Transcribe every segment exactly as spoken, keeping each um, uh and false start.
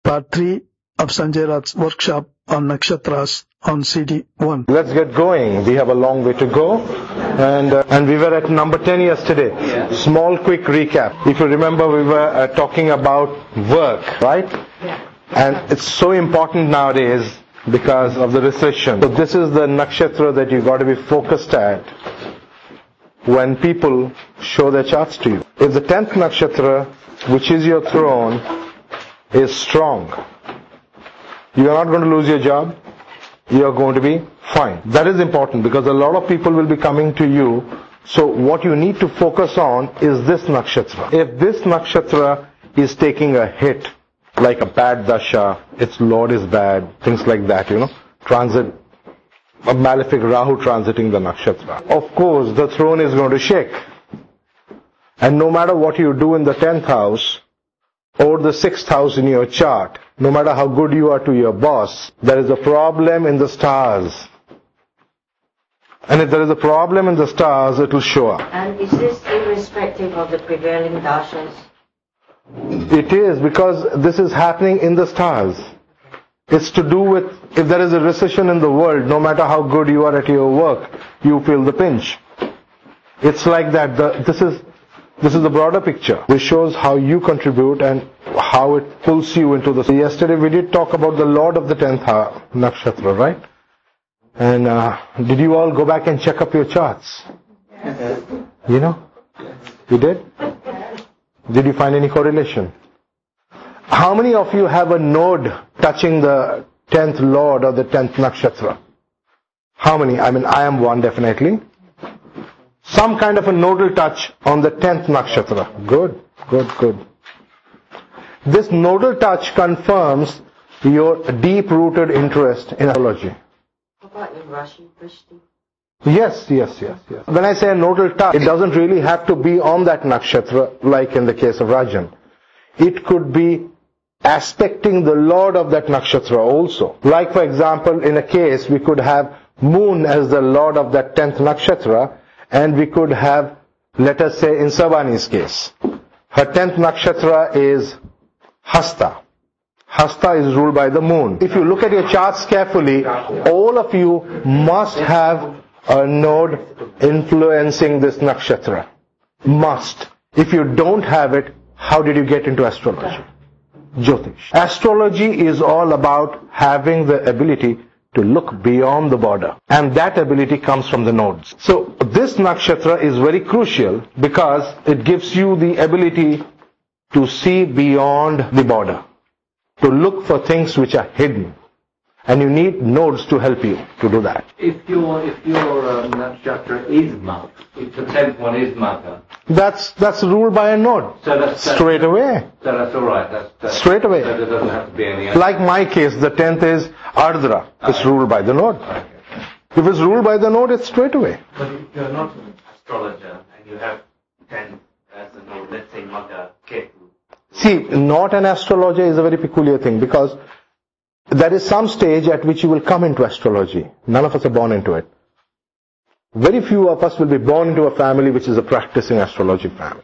part three of Sanjay Rath's workshop on Nakshatras on C D one. Let's get going. We have a long way to go. And uh, and we were at number ten yesterday. Yeah. Small quick recap. If you remember, we were uh, talking about work, right? Yeah. And it's so important nowadays because of the recession. So this is the nakshatra that you got to be focused at when people show their charts to you. If the tenth nakshatra, which is your throne, is strong, you are not going to lose your job. You are going to be fine. That is important because a lot of people will be coming to you. So what you need to focus on is this nakshatra. If this nakshatra is taking a hit, like a bad dasha, its lord is bad, things like that, you know, transit, a malefic Rahu transiting the nakshatra. Of course, the throne is going to shake. And no matter what you do in the tenth house or the sixth house in your chart, no matter how good you are to your boss, there is a problem in the stars. And if there is a problem in the stars, it will show up. And is this irrespective of the prevailing dashas? It is, because this is happening in the stars. It's to do with, if there is a recession in the world, no matter how good you are at your work, you feel the pinch. It's like that. The, this is this is the broader picture. This shows how you contribute and how it pulls you into the... Yesterday we did talk about the Lord of the tenth nakshatra, right? And uh, did you all go back and check up your charts? You know? You did? Did you find any correlation? How many of you have a node touching the tenth Lord or the tenth nakshatra? How many? I mean, I am one definitely. Some kind of a nodal touch on the tenth nakshatra. Good, good, good. This nodal touch confirms your deep-rooted interest in astrology. How about in Rashi, Vrishti? Yes, yes, yes, yes. When I say a nodal touch, it doesn't really have to be on that nakshatra, like in the case of Rajan. It could be aspecting the Lord of that nakshatra also. Like, for example, in a case, we could have Moon as the Lord of that tenth nakshatra, and we could have, let us say, in Savani's case, her tenth nakshatra is Hasta. Hasta is ruled by the moon. If you look at your charts carefully, all of you must have a node influencing this nakshatra. Must. If you don't have it, how did you get into astrology? Jyotish. Astrology is all about having the ability to look beyond the border. And that ability comes from the nodes. So this nakshatra is very crucial because it gives you the ability to see beyond the border, to look for things which are hidden. And you need nodes to help you to do that. If your if your um, nakshatra is Mag, if the tenth one is Maga, That's that's ruled by a node. so that's, that's Straight away. So that's all right. That's, that's, Straight away. So there doesn't have to be any. Like my case, the tenth is Ardra. It's ruled by the node. Okay. If it's ruled by the node, it's straight away. But if you're not an astrologer and you have ten as a node, let's say Maga, Ketu. See, not an astrologer is a very peculiar thing because there is some stage at which you will come into astrology. None of us are born into it. Very few of us will be born into a family which is a practicing astrology family.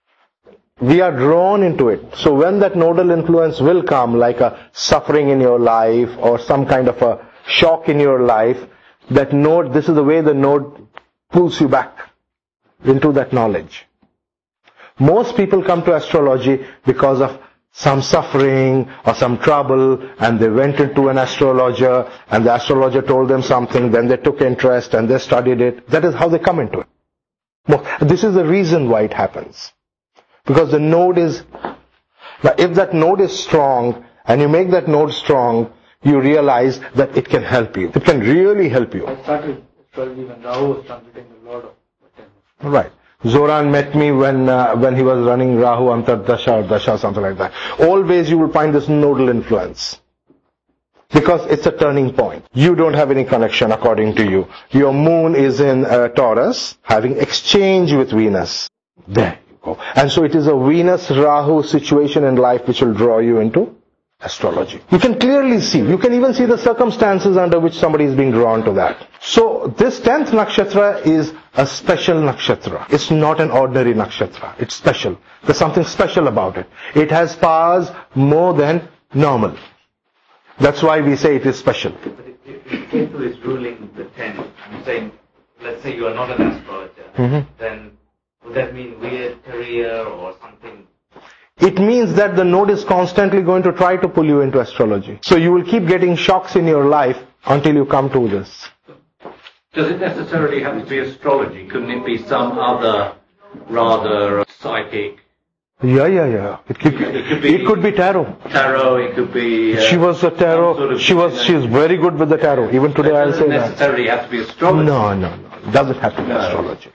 We are drawn into it. So when that nodal influence will come, like a suffering in your life or some kind of a shock in your life, that node, this is the way the node pulls you back into that knowledge. Most people come to astrology because of some suffering or some trouble, and they went into an astrologer, and the astrologer told them something, then they took interest and they studied it. That is how they come into it. This is the reason why it happens. Because the node is, now if that node is strong, and you make that node strong, you realize that it can help you. It can really help you. I started astrology when Rahu was transiting the Lord of the tenth. Right. Zoran met me when uh, when he was running Rahu Antar Dasha or Dasha, something like that. Always you will find this nodal influence. Because it's a turning point. You don't have any connection according to you. Your moon is in uh, Taurus, having exchange with Venus. There you go. And so it is a Venus-Rahu situation in life which will draw you into astrology. You can clearly see, you can even see the circumstances under which somebody is being drawn to that. So this tenth nakshatra is a special nakshatra. It's not an ordinary nakshatra. It's special. There's something special about it. It has powers more than normal. That's why we say it is special. But if, if Ketu is ruling the tenth, I'm saying, let's say you are not an astrologer, Mm-hmm. then would that mean weird career or something? It means that the node is constantly going to try to pull you into astrology. So you will keep getting shocks in your life until you come to this. Does it necessarily have to be astrology? Couldn't it be some other rather psychic? Yeah, yeah, yeah. It could, It could be- it could be tarot. Tarot, it could be... Uh, She was a some tarot. sort of- She was. She is very good with the tarot. Even today, It I'll doesn't say that. necessarily have to be astrology. No, no, no. It doesn't have to be No. astrology.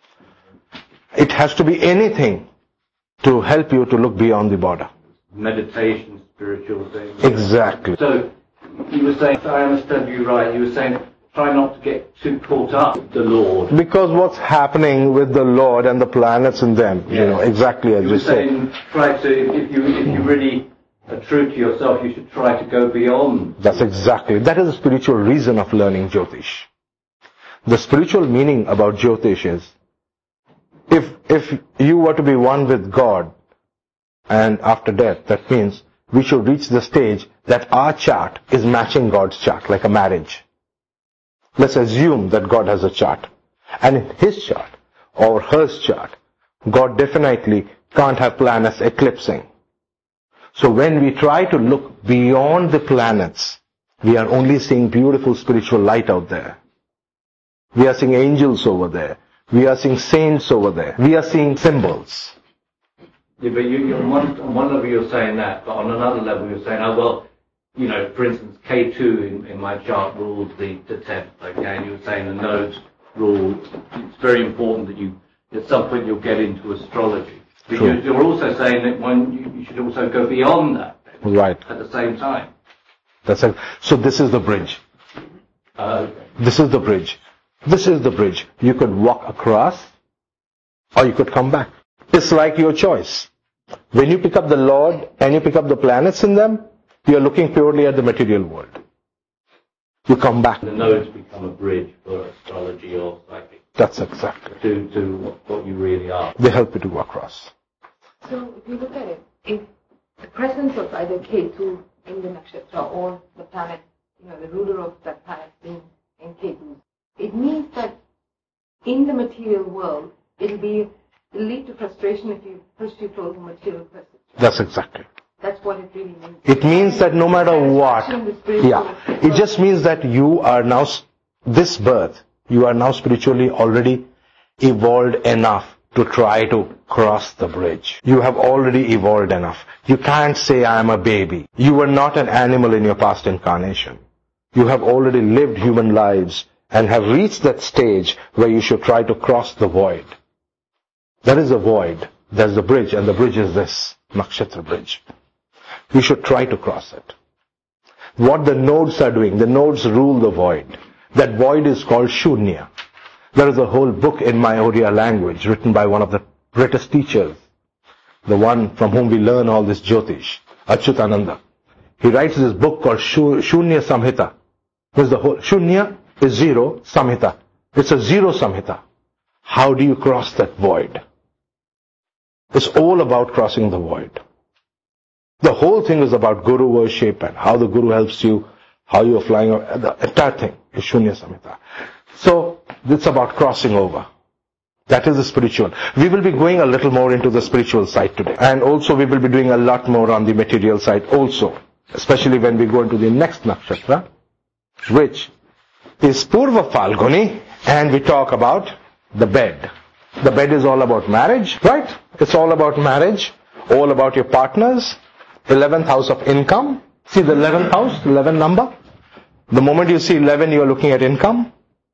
It has to be anything to help you to look beyond the border. Meditation, spiritual things. Exactly. So, you were saying, if I understand you right, you were saying, try not to get too caught up with the Lord. Because what's happening with the Lord and the planets in them, you know, exactly as You you were say. saying, try to, if you, if you really are true to yourself, you should try to go beyond. That's exactly. That is the spiritual reason of learning Jyotish. The spiritual meaning about Jyotish is, if, if you were to be one with God, and after death, that means we should reach the stage that our chart is matching God's chart, like a marriage. Let's assume that God has a chart. And in his chart, or hers chart, God definitely can't have planets eclipsing. So when we try to look beyond the planets, we are only seeing beautiful spiritual light out there. We are seeing angels over there. We are seeing saints over there. We are seeing symbols. Yeah, but you, you, on, one, on one level you're saying that, but on another level you're saying, oh well, you know, for instance, K two in, in my chart rules the, the tenth, okay, and you were saying the nodes rule, it's very important that you, at some point you'll get into astrology. But True. you're, you're also saying that one, you, you should also go beyond that then, Right. at the same time. That's it. So this is the bridge. Uh, okay. This is the bridge. This is the bridge. You could walk across, or you could come back. It's like your choice. When you pick up the Lord and you pick up the planets in them, you are looking purely at the material world. You come back. The nodes become a bridge for astrology or psychic That's exactly. to, to what, what you really are. They help you to go across. So if you look at it, if the presence of either K two in the nakshatra or the planet, you know, the ruler of that planet being in K two, it means that in the material world, it'll be it'll lead to frustration if you push too close to material presence. That's exactly. That's what it really means. It means that no matter what, Satisfaction in the spiritual yeah, it just means that you are now, this birth, you are now spiritually already evolved enough to try to cross the bridge. You have already evolved enough. You can't say I am a baby. You were not an animal in your past incarnation. You have already lived human lives and have reached that stage where you should try to cross the void. There is a void. There's the bridge, and the bridge is this nakshatra bridge. You should try to cross it. What the nodes are doing, the nodes rule the void. That void is called Shunya. There is a whole book in my Oriya language written by one of the greatest teachers, the one from whom we learn all this Jyotish, Achyutananda. He writes this book called Shunya Samhita. There's the whole, Shunya is zero, Samhita. It's a zero Samhita. How do you cross that void? It's all about crossing the void. The whole thing is about Guru worship and how the Guru helps you, how you are flying, the entire thing is Shunya Samhita. So, it's about crossing over. That is the spiritual. We will be going a little more into the spiritual side today. And also we will be doing a lot more on the material side also. Especially when we go into the next nakshatra, which is Purva Falguni, and we talk about the bed. The bed is all about marriage, right? It's all about marriage, all about your partners, eleventh house of income. See the eleventh house, eleven number? The moment you see eleven, you are looking at income.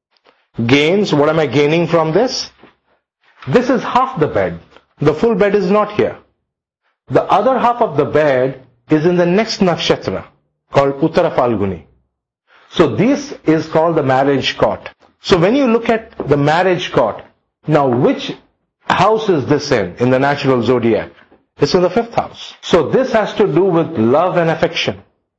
Gains, what am I gaining from this? This is half the bed. The full bed is not here. The other half of the bed is in the next nakshatra, called Uttara Falguni. So this is called the marriage court. So when you look at the marriage court, now which house is this in, in the natural zodiac? It's in the fifth house. So this has to do with love and affection.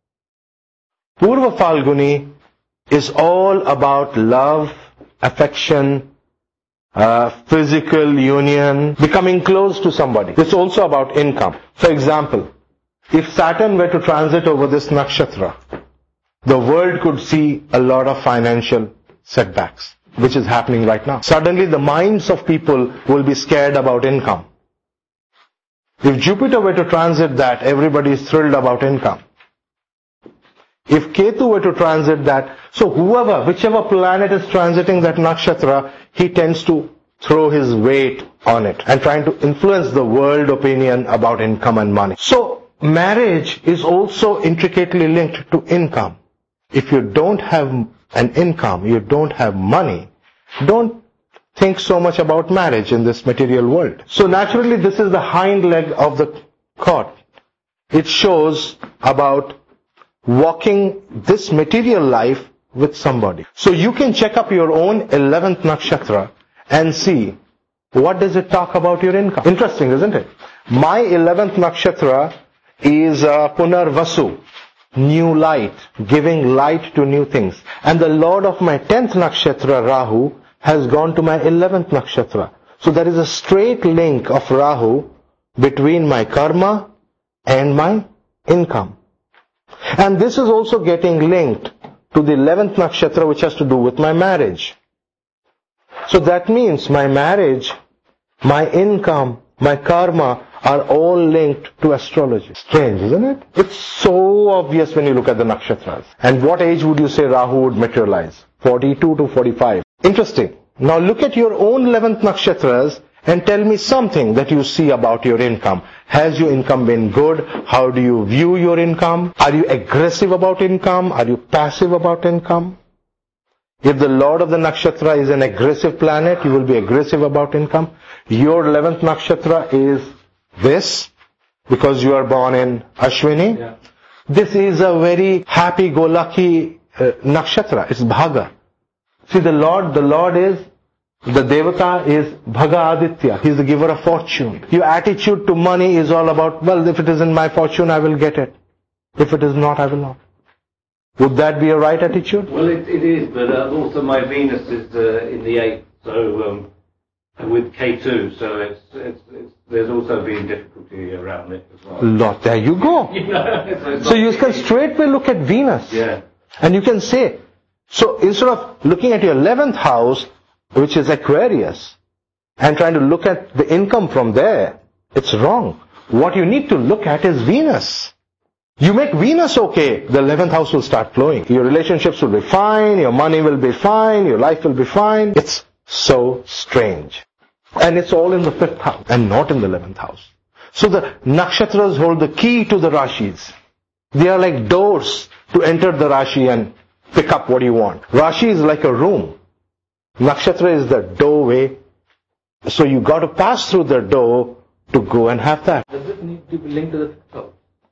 Purva Falguni is all about love, affection, uh, physical union, becoming close to somebody. It's also about income. For example, if Saturn were to transit over this nakshatra, the world could see a lot of financial setbacks, which is happening right now. Suddenly the minds of people will be scared about income. If Jupiter were to transit that, everybody is thrilled about income. If Ketu were to transit that, so whoever, whichever planet is transiting that nakshatra, he tends to throw his weight on it and trying to influence the world opinion about income and money. So marriage is also intricately linked to income. If you don't have an income, you don't have money, don't think so much about marriage in this material world. So naturally this is the hind leg of the cord. It shows about walking this material life with somebody. So you can check up your own eleventh nakshatra and see what does it talk about your income. Interesting, isn't it? My eleventh nakshatra is uh, Punarvasu, new light, giving light to new things. And the lord of my tenth nakshatra, Rahu, has gone to my eleventh nakshatra. So there is a straight link of Rahu between my karma and my income. And this is also getting linked to the eleventh nakshatra, which has to do with my marriage. So that means my marriage, my income, my karma are all linked to astrology. Strange, isn't it? It's so obvious when you look at the nakshatras. And what age would you say Rahu would materialize? forty-two to forty-five. Interesting. Now look at your own eleventh nakshatras and tell me something that you see about your income. Has your income been good? How do you view your income? Are you aggressive about income? Are you passive about income? If the lord of the nakshatra is an aggressive planet, you will be aggressive about income. Your eleventh nakshatra is this, because you are born in Ashwini. Yeah. This is a very happy-go-lucky uh, nakshatra. It's Bhaga. See, the Lord, the Lord is, the Devata is Bhaga Aditya. He is the giver of fortune. Your attitude to money is all about, well, if it is in my fortune, I will get it. If it is not, I will not. Would that be a right attitude? Well, it, it is, but uh, also my Venus is uh, in the eighth, so um, with K two, so it's, it's, it's there's also been difficulty around it as well. Lord, there you go. You know, so it's So not you can easy. straightway look at Venus. Yeah. And you can say, so instead of looking at your eleventh house, which is Aquarius, and trying to look at the income from there, it's wrong. What you need to look at is Venus. You make Venus okay, the eleventh house will start flowing. Your relationships will be fine, your money will be fine, your life will be fine. It's so strange. And it's all in the fifth house and not in the eleventh house. So the nakshatras hold the key to the rashis. They are like doors to enter the rashi and pick up what you want. Rashi is like a room. Nakshatra is the doorway. So you got to pass through the door to go and have that. Does it need to be linked to the fifth house?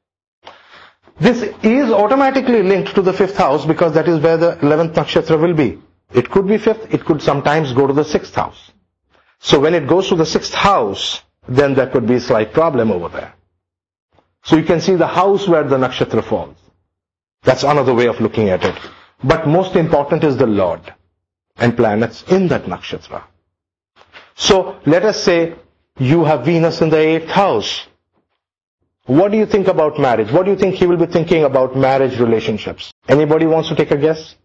This is automatically linked to the fifth house because that is where the eleventh nakshatra will be. It could be fifth, it could sometimes go to the sixth house. So when it goes to the sixth house, then there could be a slight problem over there. So you can see the house where the nakshatra falls. That's another way of looking at it. But most important is the Lord and planets in that nakshatra. So let us say you have Venus in the eighth house. What do you think about marriage? What do you think he will be thinking about marriage relationships? Anybody wants to take a guess?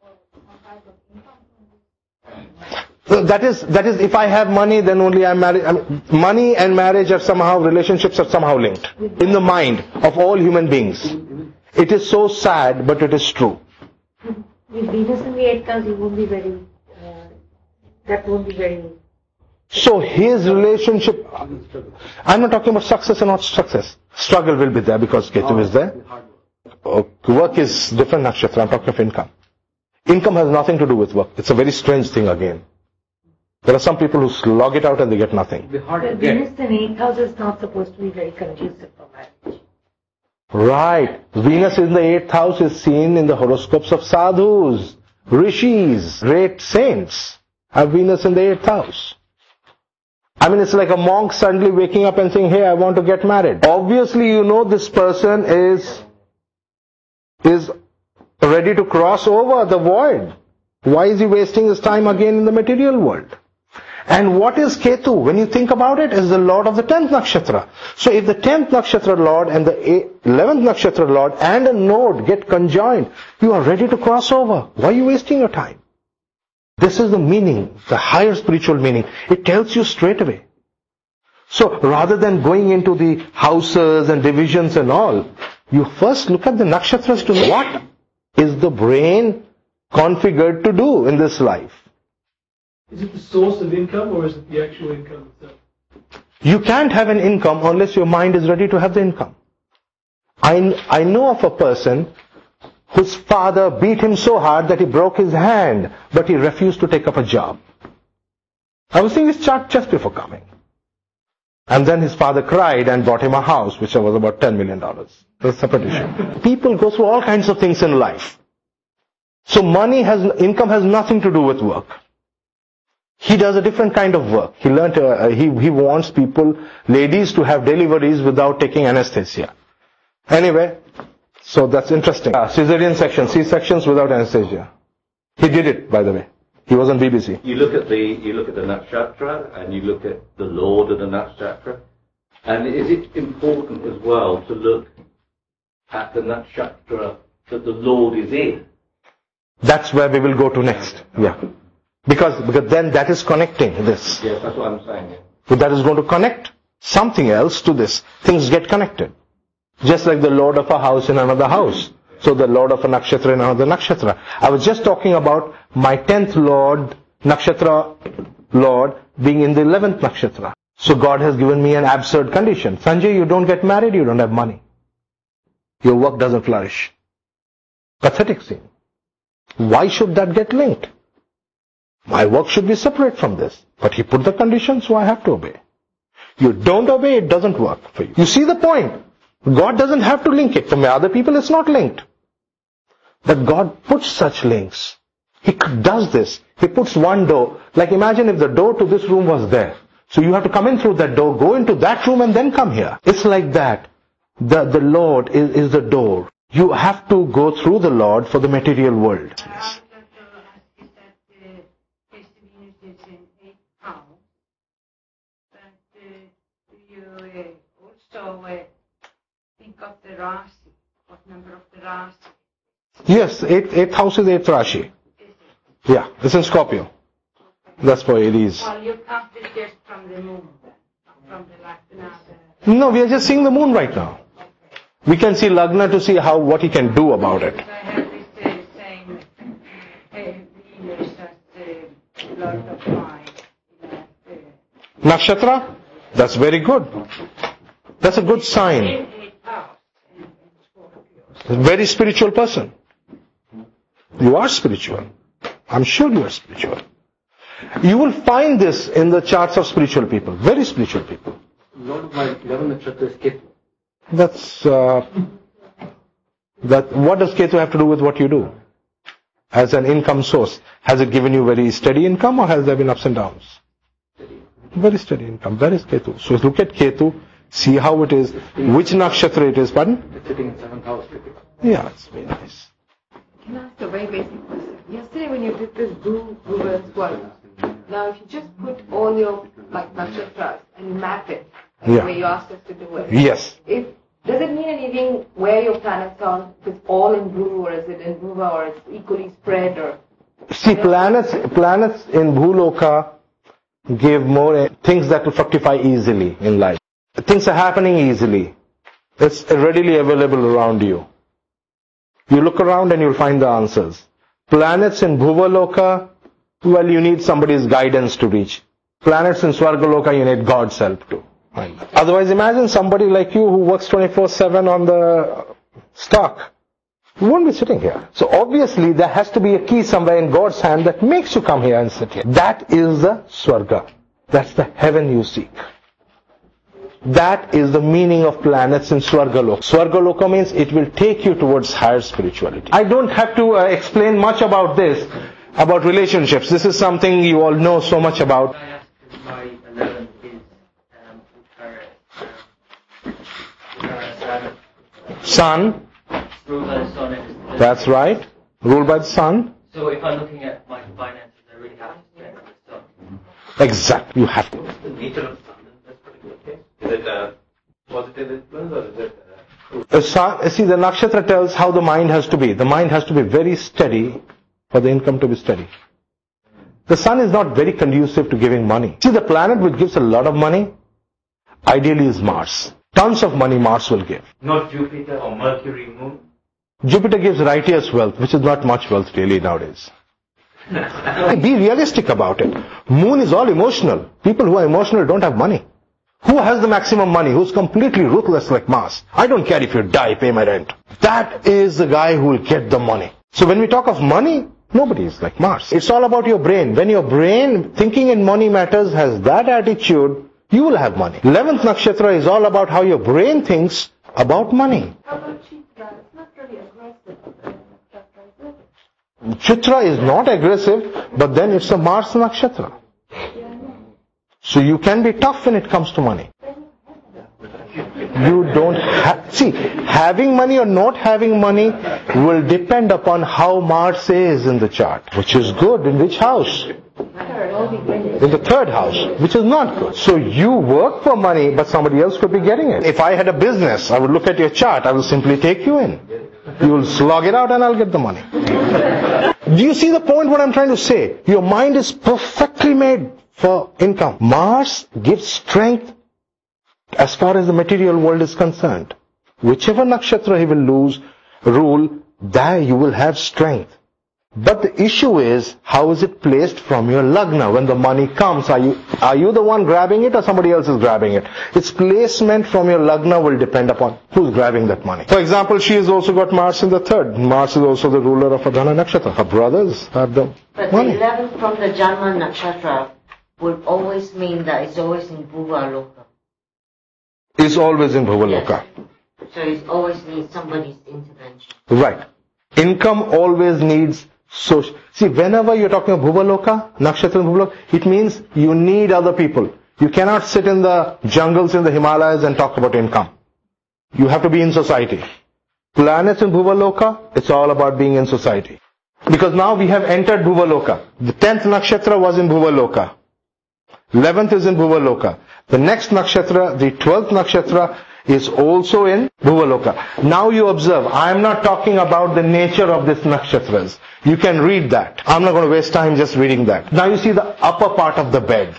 So that is, that is, if I have money, then only I'm married. I mean, money and marriage are somehow, relationships are somehow linked in the mind of all human beings. It is so sad, but it is true. With Venus in the eighth house, he won't be very, uh, that won't be very... So his relationship, I'm not talking about success or not success. Struggle will be there because Ketu is there. Oh, work is different nakshatra, I'm talking of income. Income has nothing to do with work. It's a very strange thing again. There are some people who slog it out and they get nothing. It'll be hard to But get. Venus in eighth house is not supposed to be very conducive for marriage. Right. Venus in the eighth house is seen in the horoscopes of sadhus, rishis, great saints have Venus in the eighth house. I mean, it's like a monk suddenly waking up and saying, hey, I want to get married. Obviously, you know this person is, is ready to cross over the void. Why is he wasting his time again in the material world? And what is Ketu? When you think about it, is the lord of the tenth nakshatra. So if the tenth nakshatra lord and the eleventh nakshatra lord and a node get conjoined, you are ready to cross over. Why are you wasting your time? This is the meaning, the higher spiritual meaning. It tells you straight away. So rather than going into the houses and divisions and all, you first look at the nakshatras to know what is the brain configured to do in this life. Is it the source of income or is it the actual income itself? You can't have an income unless your mind is ready to have the income. I, I know of a person whose father beat him so hard that he broke his hand, but he refused to take up a job. I was seeing this chart just before coming. And then his father cried and bought him a house, which was about ten million dollars. That's a separate issue. People go through all kinds of things in life. So money has, income has nothing to do with work. He does a different kind of work. He learned, uh, he, he wants people, ladies to have deliveries without taking anesthesia. Anyway, so that's interesting. Uh, cesarean section, C-sections without anesthesia. He did it, by the way. He was on B B C. You look at the you look at the nakshatra and you look at the lord of the nakshatra, and is it important as well to look at the nakshatra that the lord is in? That's where we will go to next. Yeah, because because then that is connecting this. Yes, that's what I'm saying. Yeah. So that is going to connect something else to this. Things get connected, just like the lord of a house in another house. So the lord of a nakshatra in another nakshatra. I was just talking about my tenth lord, nakshatra lord, being in the eleventh nakshatra. So God has given me an absurd condition. Sanjay, you don't get married, you don't have money. Your work doesn't flourish. Pathetic scene. Why should that get linked? My work should be separate from this. But he put the condition, so I have to obey. You don't obey, it doesn't work for you. You see the point? God doesn't have to link it. For other people, it's not linked. But God puts such links. He does this. He puts one door. Like imagine if the door to this room was there. So you have to come in through that door, go into that room and then come here. It's like that. The, the Lord is, is the door. You have to go through the Lord for the material world. Yes. Think of the Rashi, what number of the Rashi? Yes, eighth, eighth house is eighth Rashi. Yeah, it's in Scorpio. That's for Aries. Well, you count it just from the moon, not from the Lagna. No, we are just seeing the moon right now. Okay. We can see Lagna to see how what he can do about it. I have this uh, same uh, Venus as the Lord of Fire. Uh, Nakshatra? That's very good. That's a good sign. A very spiritual person. You are spiritual. I'm sure you are spiritual. You will find this in the charts of spiritual people. Very spiritual people. Lord of my eleven nakshatra is Ketu. That's, uh, that, what does Ketu have to do with what you do? As an income source, has it given you very steady income or has there been ups and downs? Steady. Very steady income. Where is Ketu? So look at Ketu, see how it is, which nakshatra it is, pardon? It's sitting in seventh house. Yeah, it's very nice. Can I ask a very basic question? Yesterday when you did this blue, blue and square, now if you just put all your like nakshatras and you map it, like Yeah. the way you asked us to do it. Yes. If, does it mean anything where your planets are? If it's all in blue or is it in Dhruva or it's equally spread or? See, planets, planets in Bhuloka give more uh, things that will fructify easily in life. Things are happening easily. It's readily available around you. You look around and you'll find the answers. Planets in Bhuvaloka, well, you need somebody's guidance to reach. Planets in Swargaloka, you need God's help to find that. Otherwise, imagine somebody like you who works twenty-four seven on the stock. You won't be sitting here. So obviously, there has to be a key somewhere in God's hand that makes you come here and sit here. That is the Swarga. That's the heaven you seek. That is the meaning of planets in Swargaloka. Swargaloka means it will take you towards higher spirituality. I don't have to uh, explain much about this, about relationships. This is something you all know so much about. I asked my eleven is um, Uttara, um, Uttara Saturn. Sun. Ruled by the sun and That's right. Ruled by the sun. So if I'm looking at my finances, I really have to spend on the sun. Exactly. You have to. What's the nature of sun in this particular case? Is it a positive influence or is it a... A sun, see, the nakshatra tells how the mind has to be. The mind has to be very steady for the income to be steady. The sun is not very conducive to giving money. See, the planet which gives a lot of money, ideally is Mars. Tons of money Mars will give. Not Jupiter or Mercury, Moon? Jupiter gives righteous wealth, which is not much wealth really nowadays. Be realistic about it. Moon is all emotional. People who are emotional don't have money. Who has the maximum money? Who's completely ruthless like Mars? I don't care if you die, pay my rent. That is the guy who will get the money. So when we talk of money, nobody is like Mars. It's all about your brain. When your brain, thinking in money matters, has that attitude, you will have money. eleventh nakshatra is all about how your brain thinks about money. How about Chitra? It's not really aggressive. Chitra is not aggressive, but then it's a Mars nakshatra. So you can be tough when it comes to money. You don't have, see, having money or not having money will depend upon how Mars is in the chart, which is good. In which house? In the third house, which is not good. So you work for money, but somebody else could be getting it. If I had a business, I would look at your chart, I will simply take you in. You will slog it out and I'll get the money. Do you see the point what I'm trying to say? Your mind is perfectly made for income. Mars gives strength as far as the material world is concerned. Whichever nakshatra he will lose, rule, there you will have strength. But the issue is, how is it placed from your lagna? When the money comes, are you, are you the one grabbing it or somebody else is grabbing it? Its placement from your lagna will depend upon who's grabbing that money. For example, she has also got Mars in the third. Mars is also the ruler of Adhana nakshatra. Her brothers have the But money. the eleventh from the Janma nakshatra would always mean that it's always in Bhuva Loka. Is always in Bhuvaloka. Yes. So it always needs somebody's intervention. Right. Income always needs social. See, whenever you're talking about Bhuvaloka, Nakshatra and Bhuvaloka, it means you need other people. You cannot sit in the jungles in the Himalayas and talk about income. You have to be in society. Planets in Bhuvaloka, it's all about being in society. Because now we have entered Bhuvaloka. The tenth Nakshatra was in Bhuvaloka. eleventh is in Bhuvaloka. The next nakshatra, the twelfth nakshatra, is also in Bhuvaloka. Now you observe, I am not talking about the nature of these nakshatras. You can read that. I'm not going to waste time just reading that. Now you see the upper part of the bed.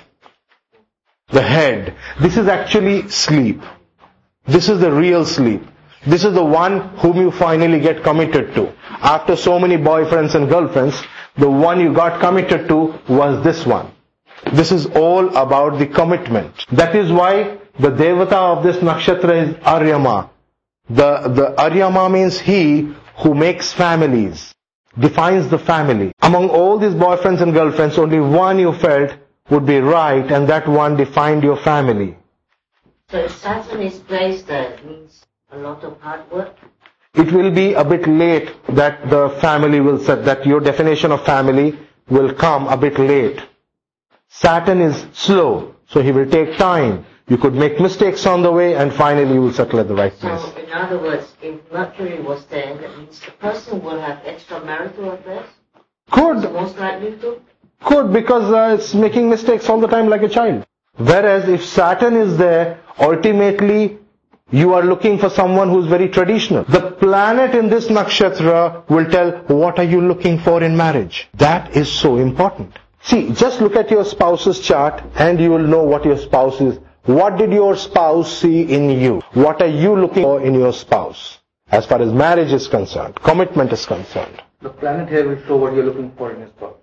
The head. This is actually sleep. This is the real sleep. This is the one whom you finally get committed to. After so many boyfriends and girlfriends, the one you got committed to was this one. This is all about the commitment. That is why the devata of this nakshatra is Aryama. The, the Aryama means he who makes families, defines the family. Among all these boyfriends and girlfriends, only one you felt would be right, and that one defined your family. So if Saturn is placed there, it means a lot of hard work. It will be a bit late that the family will set, that your definition of family will come a bit late. Saturn is slow, so he will take time. You could make mistakes on the way and finally you will settle at the right place. So in other words, if Mercury was there, that means the person will have extramarital affairs? Could, Most likely to? could because uh, it's making mistakes all the time like a child. Whereas if Saturn is there, ultimately you are looking for someone who's very traditional. The planet in this nakshatra will tell what are you looking for in marriage. That is so important. See, just look at your spouse's chart and you will know what your spouse is. What did your spouse see in you? What are you looking for in your spouse? As far as marriage is concerned, commitment is concerned. The planet here will show what you're looking for in your spouse.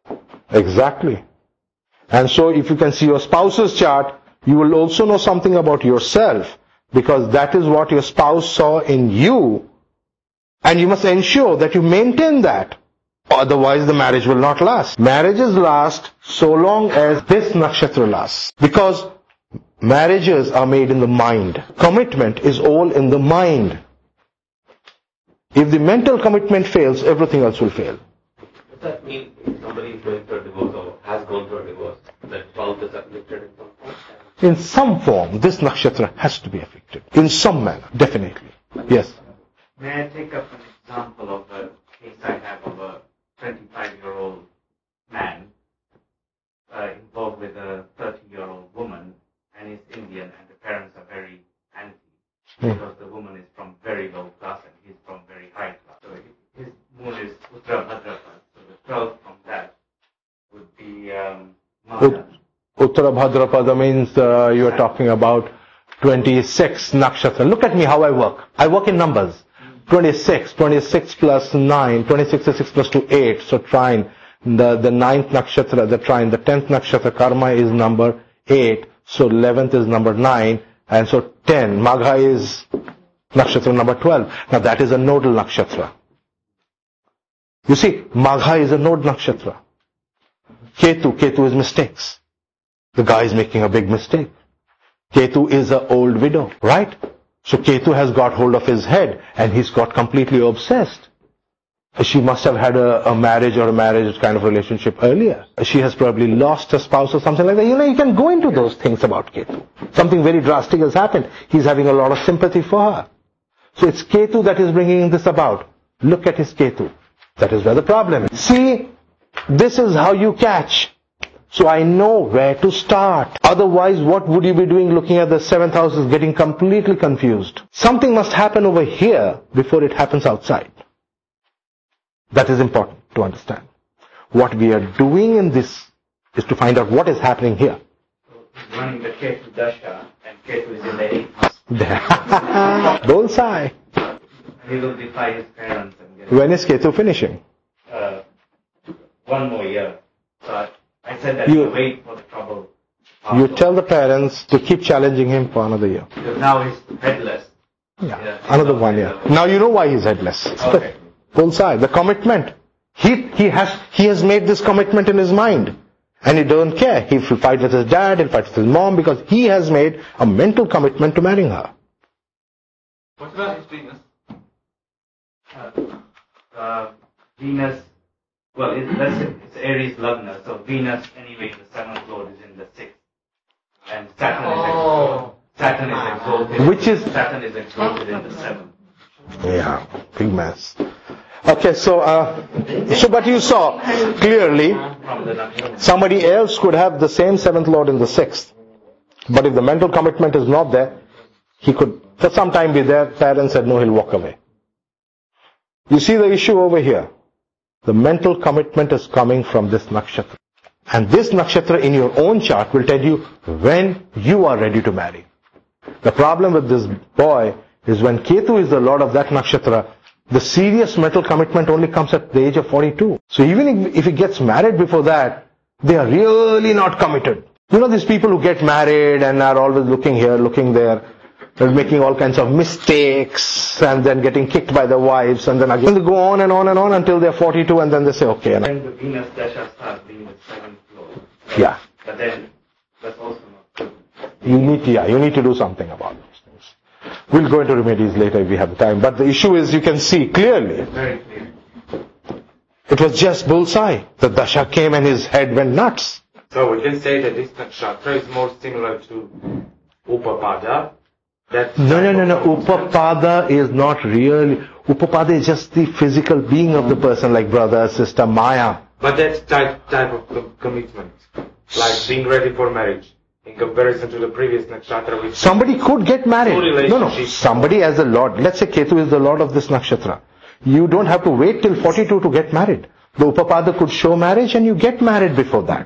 Exactly. And so if you can see your spouse's chart, you will also know something about yourself, because that is what your spouse saw in you. And you must ensure that you maintain that. Otherwise the marriage will not last. Marriages last so long as this nakshatra lasts. Because marriages are made in the mind. Commitment is all in the mind. If the mental commitment fails, everything else will fail. Does that mean if somebody is going through a divorce or has gone through a divorce, that twelve is afflicted in some form? In some form, this nakshatra has to be affected. In some manner, definitely. Yes. May I take up an example of a case I have of a twenty-five-year-old man uh, involved with a twelve from that would be um, Ut- Magha. Uttara Bhadrapada means uh, you are talking about twenty-six nakshatra. Look at me how I work. I work in numbers. twenty-six, twenty-six plus nine, twenty-six is six plus two, eight. So trine, the, the ninth nakshatra, the trine, the tenth nakshatra karma is number eight. So eleventh is number nine. And so ten. Magha is nakshatra number twelve. Now that is a nodal nakshatra. You see, Magha is a node nakshatra. Ketu, Ketu is mistakes. The guy is making a big mistake. Ketu is an old widow, right? So Ketu has got hold of his head and he's got completely obsessed. She must have had a, a marriage or a marriage kind of relationship earlier. She has probably lost a spouse or something like that. You know, you can go into those things about Ketu. Something very drastic has happened. He's having a lot of sympathy for her. So it's Ketu that is bringing this about. Look at his Ketu. That is where the problem is. See, this is how you catch. So I know where to start. Otherwise, what would you be doing looking at the seventh house is getting completely confused. Something must happen over here before it happens outside. That is important to understand. What we are doing in this is to find out what is happening here. So running the Ketu Dasha and Ketu is in the eighth house. Bullseye. He will defy his parents and get When is Ketu finishing? uh, one more year. So I, I said that You- you wait for the trouble. You tell the parents to keep challenging him for another year. Because now he's headless. Yeah, Yeah. another one year. Now you know why he's headless. Okay. Bullseye, the commitment. He, he has, he has made this commitment in his mind. And he doesn't care. He will fight with his dad, he'll fight with his mom because he has made a mental commitment to marrying her. What about his Venus? Uh, uh, Venus, well, it, let's say it's Aries Lagna, so Venus, anyway, the seventh lord is in the sixth. And Saturn is exalted. Saturn is exalted. Which is- Saturn is exalted in the seventh. Yeah, big mess. Okay, so, uh, so but you saw clearly From the Nakshatra. somebody else could have the same seventh lord in the sixth. But if the mental commitment is not there, he could for some time be there. Parents said no, he'll walk away. You see the issue over here. The mental commitment is coming from this nakshatra. And this nakshatra in your own chart will tell you when you are ready to marry. The problem with this boy is when Ketu is the lord of that nakshatra, the serious mental commitment only comes at the age of forty-two. So even if, if he gets married before that, they are really not committed. You know these people who get married and are always looking here, looking there, they're making all kinds of mistakes and then getting kicked by their wives and then again they go on and on and on until they're forty-two and then they say, okay. When the Venus Dasha starts being the seventh lord. Yeah. But then, that's also not good. You need to, yeah, you need to do something about those things. We'll go into remedies later if we have the time. But the issue is you can see clearly. Very clear. It was just bullseye. The dasha came and his head went nuts. So we can say that this nakshatra is more similar to Upapada. That No, no, no, no. Upapada is not really. Upapada is just the physical being of the person, like brother, sister, Maya. But that type type of com- commitment, like being ready for marriage, in comparison to the previous nakshatra, which Somebody could get married. No No, no. Somebody as a lord. Let's say Ketu is the lord of this nakshatra. You don't have to wait till forty-two to get married. The Upapada could show marriage and you get married before that.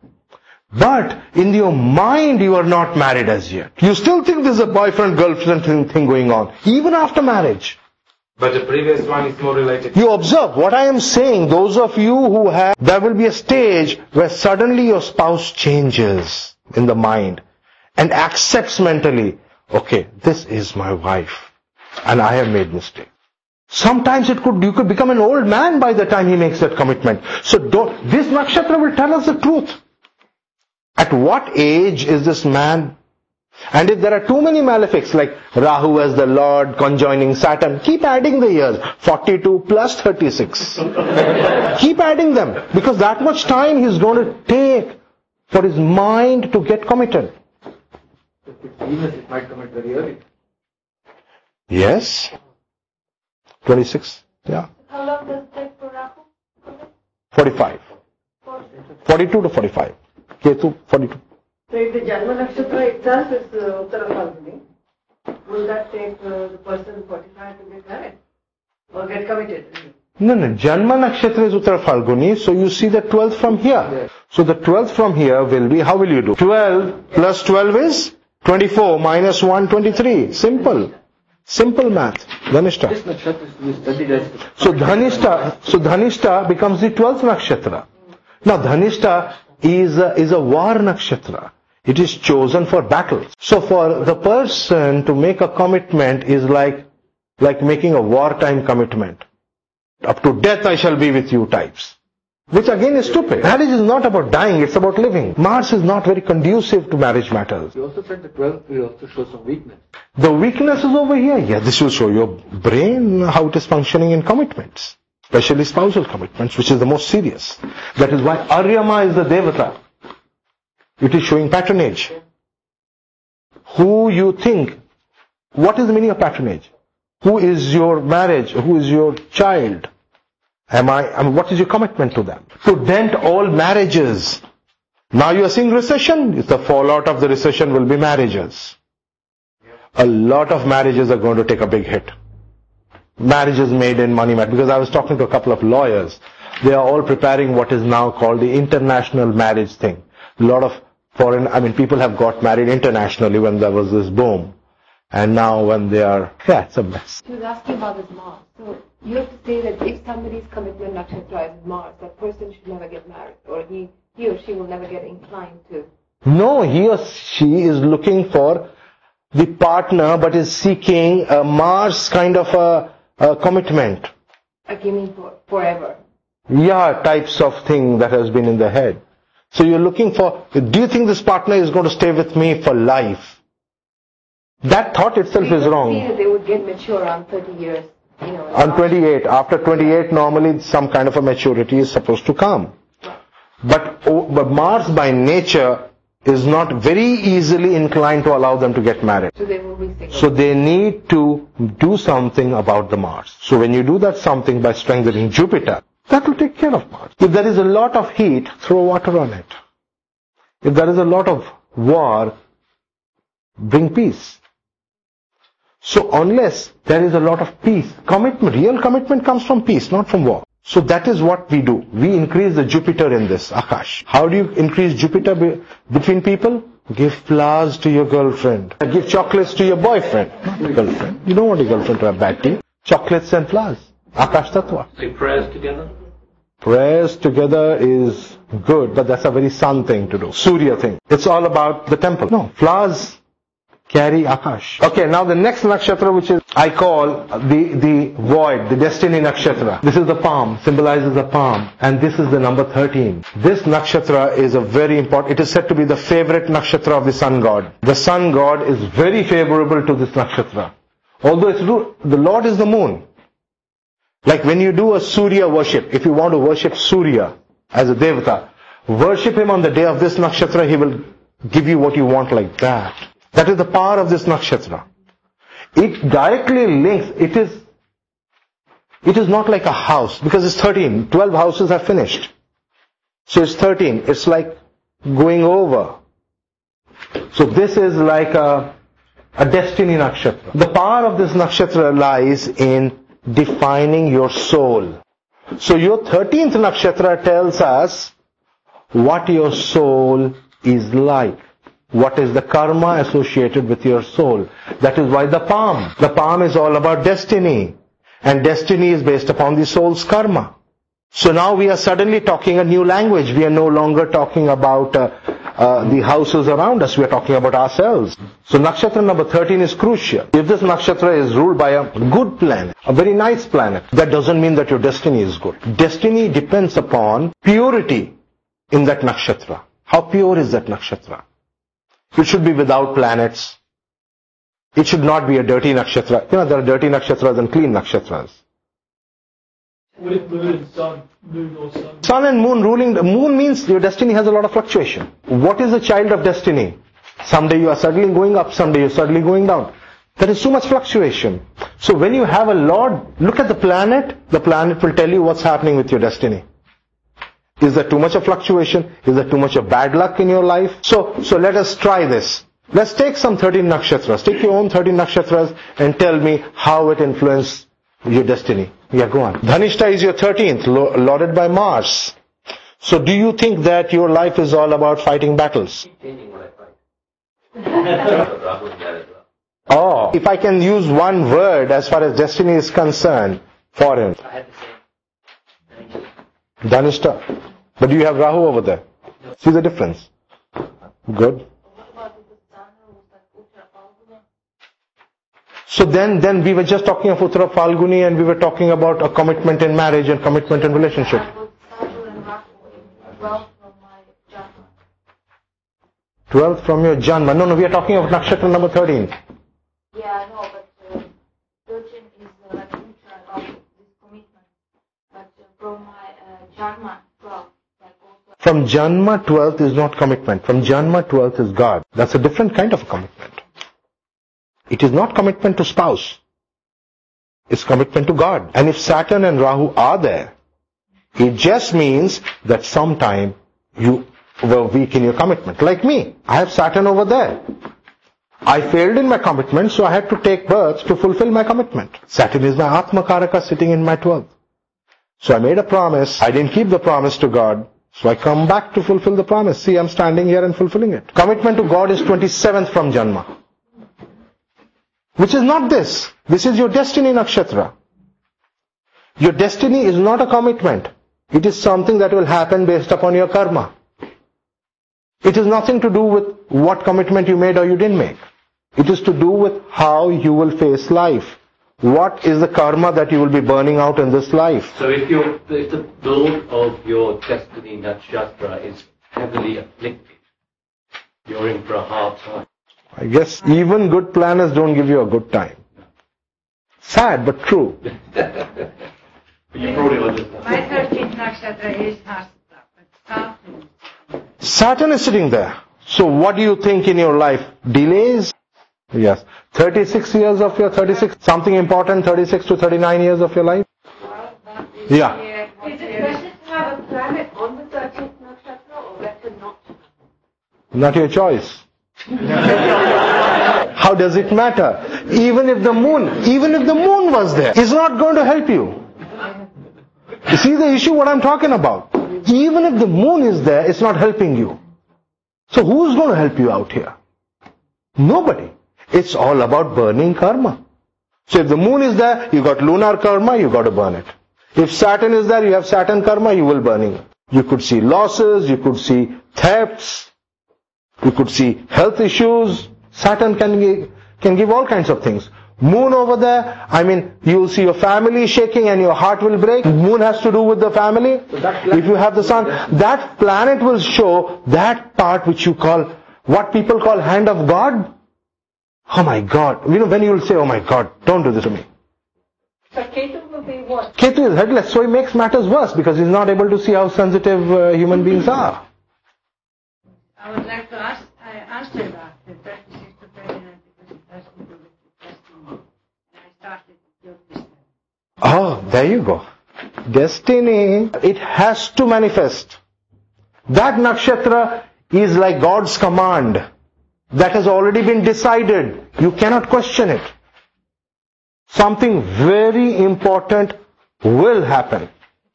But in your mind you are not married as yet. You still think there's a boyfriend girlfriend thing, thing going on, even after marriage. but the previous one is more related. You observe what I am saying, those of you who have, there will be a stage where suddenly your spouse changes in the mind and accepts mentally, okay, this is my wife and I have made mistake. Sometimes it could, you could become an old man by the time he makes that commitment. So don't, this nakshatra will tell us the truth. At what age is this man? And if there are too many malefics like Rahu as the Lord conjoining Saturn, keep adding the years. forty-two plus thirty-six. Keep adding them. Because that much time he's going to take for his mind to get committed. If it's Venus, it might commit very early. Yes. twenty-six. Yeah. How long does it take for Rahu? forty-five. forty-two to forty-five. Ketu, forty-two. So if the Janma Nakshatra itself is uh, Uttara Falguni, will that take uh, the person forty-five to get married? Or get committed? No, no, Janma Nakshatra is Uttara Phalguni, so you see the twelfth from here. Yes. So the twelfth from here will be, how will you do? twelve plus twelve is twenty-four, minus one, twenty-three. Simple. Simple math. Dhanishta. This nakshatra is to be studied as the So Dhanishta, so Dhanishta becomes the twelfth nakshatra. Now Dhanishta is a, is a war nakshatra. It is chosen for battle. So for the person to make a commitment is like, like making a wartime commitment. Up to death I shall be with you types. Which again is stupid. Marriage is not about dying, it's about living. Mars is not very conducive to marriage matters. You also said the twelfth will also show some weakness. The weakness is over here. Yeah, this will show your brain how it is functioning in commitments. Especially spousal commitments, which is the most serious. That is why Aryama is the Devata. It is showing patronage. Who you think, what is the meaning of patronage? Who is your marriage? Who is your child? Am I, I mean, what is your commitment to them? To dent all marriages. Now you are seeing recession. The fallout of the recession will be marriages. A lot of marriages are going to take a big hit. Marriages made in money matter. Because I was talking to a couple of lawyers. They are all preparing what is now called the international marriage thing. A lot of foreign, I mean, people have got married internationally when there was this boom. And now when they are, yeah, it's a mess. She was asking about this Mars. So you have to say that if somebody's commitment nakshatra is Mars, that person should never get married, or he, he or she will never get inclined to. No, he or she is looking for the partner, but is seeking a Mars kind of a, a commitment. Like you mean for forever? Yeah, types of thing that has been in the head. So you're looking for, do you think this partner is going to stay with me for life? That thought itself so is wrong. See that they would get mature around thirty years. You know, on twenty-eight. After twenty-eight, normally some kind of a maturity is supposed to come. But, oh, but Mars by nature is not very easily inclined to allow them to get married. So they will be single. So they need to do something about the Mars. So when you do that something by strengthening Jupiter, that will take care of Mars. If there is a lot of heat, throw water on it. If there is a lot of war, bring peace. So unless there is a lot of peace, commitment, real commitment comes from peace, not from war. So that is what we do. We increase the Jupiter in this, Akash. How do you increase Jupiter be, between people? Give flowers to your girlfriend. Give chocolates to your boyfriend, not your girlfriend. You don't want your girlfriend to have bad tea. Chocolates and flowers. Akash Tattva. Say prayers together? Prayers together is good, but that's a very sun thing to do. Surya thing. It's all about the temple. No, flowers carry Akash. Okay, now the next nakshatra, which is, I call the, the void, the destiny nakshatra. This is the palm, symbolizes the palm. And this is the number thirteen. This nakshatra is a very important, it is said to be the favorite nakshatra of the sun god. The sun god is very favorable to this nakshatra. Although it's true, the Lord is the moon. Like when you do a Surya worship, if you want to worship Surya as a Devata, worship him on the day of this nakshatra, he will give you what you want like that. That is the power of this nakshatra. It directly links, it is, it is not like a house, because it's thirteen, twelve houses are finished. So it's thirteen, it's like going over. So this is like a, a destiny nakshatra. The power of this nakshatra lies in defining your soul. So your thirteenth nakshatra tells us what your soul is like. What is the karma associated with your soul? That is why the palm. The palm is all about destiny. And destiny is based upon the soul's karma. So now we are suddenly talking a new language. We are no longer talking about uh, uh, the houses around us. We are talking about ourselves. So nakshatra number thirteen is crucial. If this nakshatra is ruled by a good planet, a very nice planet, that doesn't mean that your destiny is good. Destiny depends upon purity in that nakshatra. How pure is that nakshatra? It should be without planets. It should not be a dirty nakshatra. You know, there are dirty nakshatras and clean nakshatras. What if moon and sun, moon or sun? Sun and moon ruling, the moon means your destiny has a lot of fluctuation. What is a child of destiny? Someday you are suddenly going up, someday you are suddenly going down. There is so much fluctuation. So when you have a Lord, look at the planet, the planet will tell you what's happening with your destiny. Is there too much of fluctuation? Is there too much of bad luck in your life? So, so let us try this. Let's take some thirteen nakshatras. Take your own thirteen nakshatras and tell me how it influenced your destiny. Yeah, go on. Dhanishta is your thirteenth, lauded by Mars. So do you think that your life is all about fighting battles? Changing what I fight. Oh, if I can use one word as far as destiny is concerned for him. I had the same. Dhanishta. But do you have Rahu over there? See the difference? Good. So then, then we were just talking of Uttara Falguni and we were talking about a commitment in marriage and commitment in relationship. twelfth from your Janma. No, no, we are talking of Nakshatra number thirteen. Yeah, I know, but uh, thirteen is uh, like Uttara about this commitment. But uh, from my uh, Janma, twelve, like also. From Janma, twelfth is not commitment. From Janma, twelfth is God. That's a different kind of a commitment. It is not commitment to spouse. It's commitment to God. And if Saturn and Rahu are there, it just means that sometime you were weak in your commitment. Like me. I have Saturn over there. I failed in my commitment, so I had to take birth to fulfill my commitment. Saturn is my Atma Karaka sitting in my twelfth. So I made a promise. I didn't keep the promise to God. So I come back to fulfill the promise. See, I'm standing here and fulfilling it. Commitment to God is twenty-seventh from Janma. Which is not this. This is your destiny nakshatra. Your destiny is not a commitment. It is something that will happen based upon your karma. It is nothing to do with what commitment you made or you didn't make. It is to do with how you will face life. What is the karma that you will be burning out in this life? So if, you're, if the build of your destiny nakshatra is heavily afflicted, you're in for a hard time. I guess even good planners don't give you a good time. Sad but true. But you probably understand. My thirteenth nakshatra is Hasta, but Saturn. Saturn is sitting there. So what do you think in your life? Delays? Yes. thirty-six years of your thirty-six, something important, thirty-six to thirty-nine years of your life? Yeah. Is it better to have a planet on the thirteenth nakshatra or better not? Not your choice. How does it matter? Even if the moon, even if the moon was there, it's not going to help you. You see the issue what I'm talking about? Even if the moon is there, it's not helping you. So who's going to help you out here? Nobody. It's all about burning karma. So if the moon is there, you got lunar karma, you got to burn it. If Saturn is there, you have Saturn karma, you will burning it. You could see losses, you could see thefts, you could see health issues. Saturn can give, can give all kinds of things. Moon over there, I mean, you will see your family shaking and your heart will break. Moon has to do with the family. If you have the sun, that planet will show that part which you call, what people call hand of God. Oh my God. You know, when you will say, oh my God, don't do this to me. So Ketu will be what? Ketu is headless, so he makes matters worse because he's not able to see how sensitive uh, human beings are. I would like to ask, I answer that, the thirty-six to thirty-nine, because it has to do with the destiny. And I started with your destiny. Oh, there you go. Destiny, it has to manifest. That nakshatra is like God's command. That has already been decided. You cannot question it. Something very important will happen.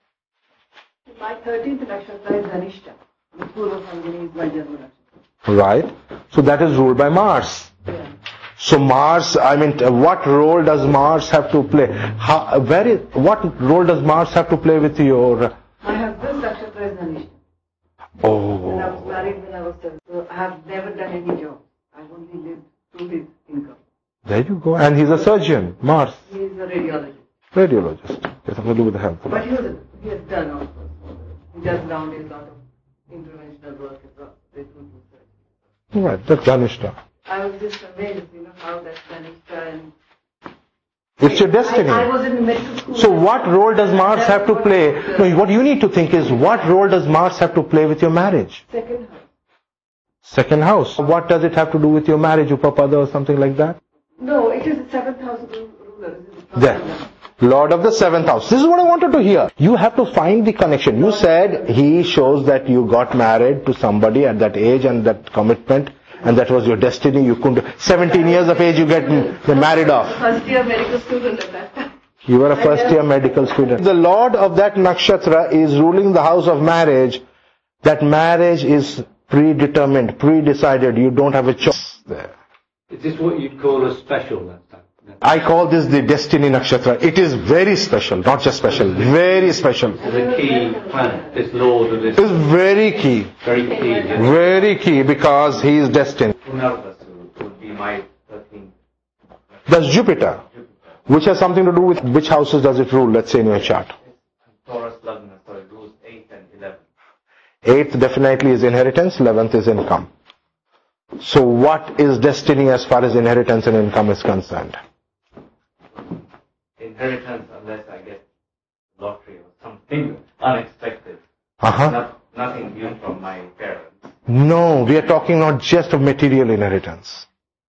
My thirteenth nakshatra is Dhanishta. The Purva Falguni is my Janma nakshatra. Right. So that is ruled by Mars. Yeah. So Mars, I mean, what role does Mars have to play? How, where is, what role does Mars have to play with your... My husband's nakshatra is Dhanishta. Oh. When I was married when I was seven. So I have never done any job. I've only lived through his income. There you go. And he's a surgeon, Mars. He is a radiologist. Radiologist. It's something to do with the health. But he, was, he has done also. He does nowadays a lot of interventional work as well. Right, that's Dhanishta. I was just amazed, you know, how that's Dhanishta and... It's your destiny. I, I was in medical school. So what role does Mars have to play? No, what you need to think is, what role does Mars have to play with your marriage? Second house. Second house. What does it have to do with your marriage, Upapada or something like that? No, it is the seventh house ruler. There. Lord of the seventh house. This is what I wanted to hear. You have to find the connection. You said he shows that you got married to somebody at that age and that commitment, and that was your destiny. You couldn't. seventeen years of age, you get married off. First year medical student at that time. You were a first year medical student. The Lord of that nakshatra is ruling the house of marriage. That marriage is predetermined, pre-decided. You don't have a choice there. Is this what you'd call a special that time? I call this the destiny nakshatra. It is very special, not just special, very special. It's a key planet, this Lord of this. It's very key. Very key. Yes. Very key because he is destined. Punarvas would be my thirteenth. That's Jupiter, which has something to do with which houses does it rule, let's say in your chart. Taurus Lagna, so it rules eighth and eleventh. Eighth definitely is inheritance, eleventh is income. So what is destiny as far as inheritance and income is concerned? Inheritance, unless I get lottery or something unexpected. Uh-huh. No, nothing new from my parents. No, we are talking not just of material inheritance.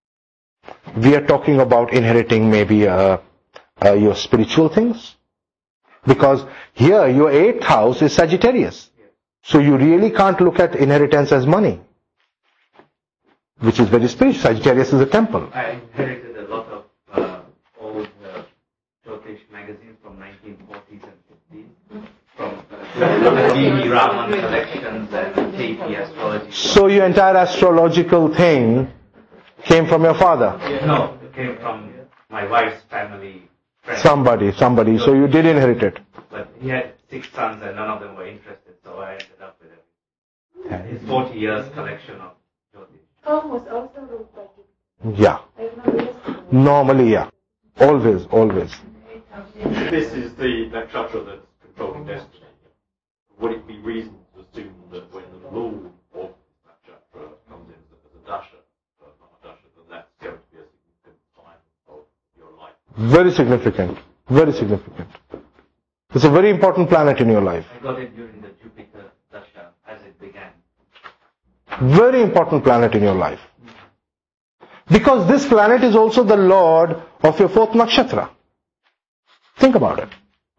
We are talking about inheriting maybe uh, uh, your spiritual things. Because here your eighth house is Sagittarius. So you really can't look at inheritance as money, which is very spiritual. Sagittarius is a temple. I inherited a lot of uh, old uh, Jyotish magazines from nineteen forties and fifties, from uh, D V Raman collections and K P astrology. So your entire astrological thing came from your father? No, it came from my wife's family friend. Somebody, somebody. So you did inherit it. But he had six sons and none of them were interested, so I ended up with it. His forty years collection of Jyotish. Home was also ruled by you. Yeah. I have no reason. Normally, yeah. Always, always. This is the nakshatra that's controlling destiny. Would it be reasonable to assume that when the Lord of nakshatra comes in as a dasha, uh, not a dasha, then that's going to be a significant time of your life? Very significant. Very significant. It's a very important planet in your life. I got it during the Jupiter Dasha as it began. Very important planet in your life. Because this planet is also the lord of your fourth nakshatra. Think about it.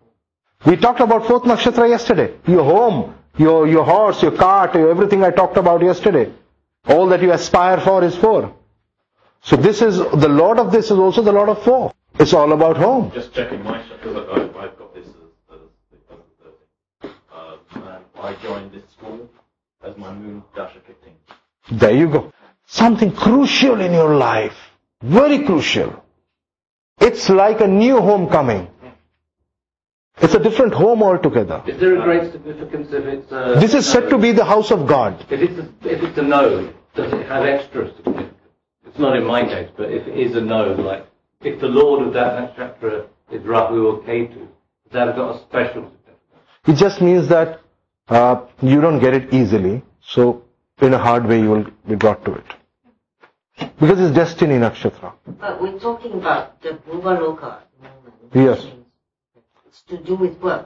We talked about fourth nakshatra yesterday. Your home, your, your horse, your cart, your everything I talked about yesterday. All that you aspire for is four. So this is, the lord of this is also the lord of four. It's all about home. Just checking my chakra, I've, I've got this as, as, as, as uh, and I joined this school as my moon dasha kicked in. There you go. Something crucial in your life. Very crucial. It's like a new homecoming. It's a different home altogether. Is there a great significance if it's a... This is said to be the house of God. If it's a, if it's a node, does it have extra significance? It's not in my case, but if it is a node, like if the lord of that nakshatra is Rahu or Ketu, has that got a special significance? It just means that uh, you don't get it easily. So in a hard way you will be brought to it. Because it's destiny nakshatra. But we're talking about the Bhuvaloka. Yes. It's to do with work.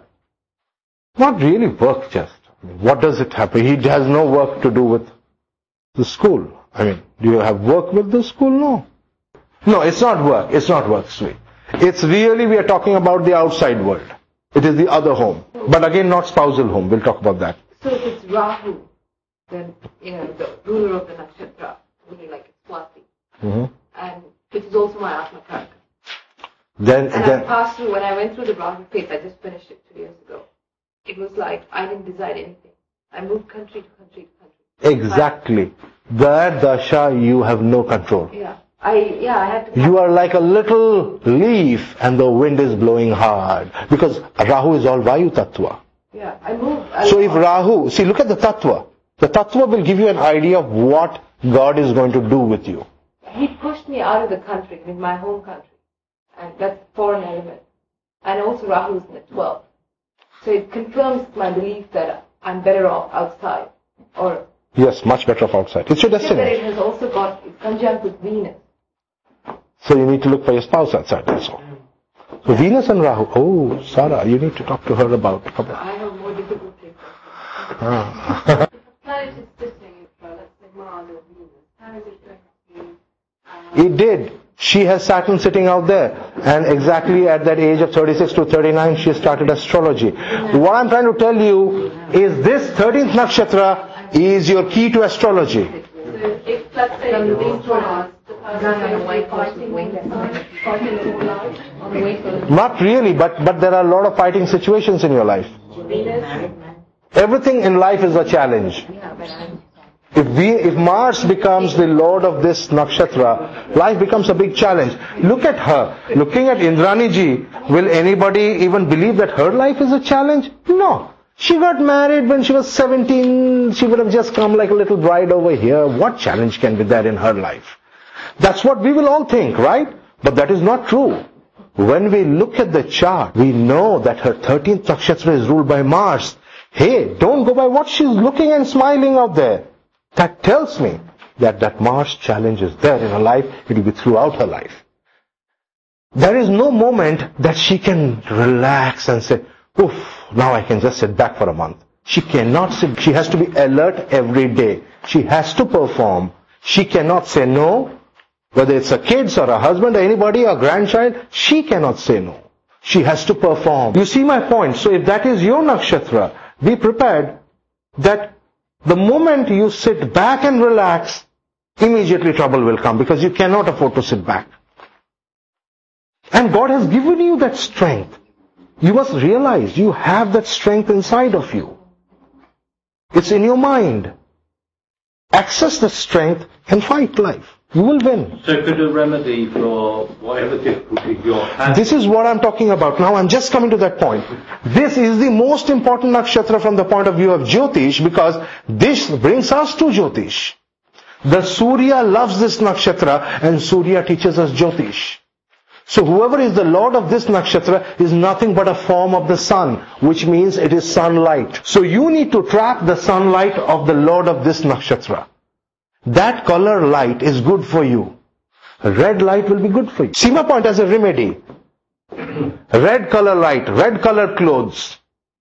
Not really work just. I mean, what does it happen? He has no work to do with the school. I mean, do you have work with the school? No. No, it's not work. It's not work, sweet. It's really, we are talking about the outside world. It is the other home. But again, not spousal home. We'll talk about that. So if it's Rahu, then, you know, the ruler of the nakshatra, meaning like it's Swati. Mm-hmm. And it is also my Atma Karaka. Then, And then, I passed through, when I went through the Rahu phase, I just finished it two years ago. It was like, I didn't decide anything. I moved country to country to country. exactly. That dasha, you have no control. Yeah. I, yeah, I had to... You are like a little leaf and the wind is blowing hard. Because Rahu is all Vayu Tattva. Yeah, I moved... I So if Rahu, see, look at the Tattva. The Tattva will give you an idea of what God is going to do with you. He pushed me out of the country, in my home country. And that's foreign element. And also Rahu is in the twelfth. So it confirms my belief that I'm better off outside. Or... Yes, much better off outside. It's your Except that destiny. it has also got, it's conjunct with Venus. So you need to look for your spouse outside also. So Venus and Rahu. Oh, Sarah, you need to talk to her about. about. I have more difficulty. Ah. Planet is sitting, uh, let's say Mars or Venus. How is it going to be? It did. She has Saturn sitting out there. And exactly at that age of thirty-six to thirty-nine, she started astrology. What I'm trying to tell you is this thirteenth nakshatra is your key to astrology. So if, let's say, these two are Not really, but, but there are a lot of fighting situations in your life. Everything in life is a challenge. If we, if Mars becomes the lord of this nakshatra, life becomes a big challenge. Look at her. Looking at Indrani ji, will anybody even believe that her life is a challenge? No. She got married when she was seventeen. She would have just come like a little bride over here. What challenge can be there in her life? That's what we will all think, right? But that is not true. When we look at the chart, we know that her thirteenth nakshatra is ruled by Mars. Hey, don't go by what she's looking and smiling out there. That tells me that that Mars challenge is there in her life. It will be throughout her life. There is no moment that she can relax and say, oof, now I can just sit back for a month. She cannot sit. She has to be alert every day. She has to perform. She cannot say no. Whether it's her kids or her husband or anybody or grandchild, she cannot say no. She has to perform. You see my point? So if that is your nakshatra, be prepared that the moment you sit back and relax, immediately trouble will come because you cannot afford to sit back. And God has given you that strength. You must realize you have that strength inside of you. It's in your mind. Access the strength and fight life. You will win. So could a remedy for whatever difficulty you're having? This is what I'm talking about. Now I'm just coming to that point. This is the most important nakshatra from the point of view of Jyotish, because this brings us to Jyotish. The Surya loves this nakshatra and Surya teaches us Jyotish. So whoever is the lord of this nakshatra is nothing but a form of the sun, which means it is sunlight. So you need to trap the sunlight of the lord of this nakshatra. That color light is good for you. Red light will be good for you. See my point as a remedy. Red color light, red color clothes.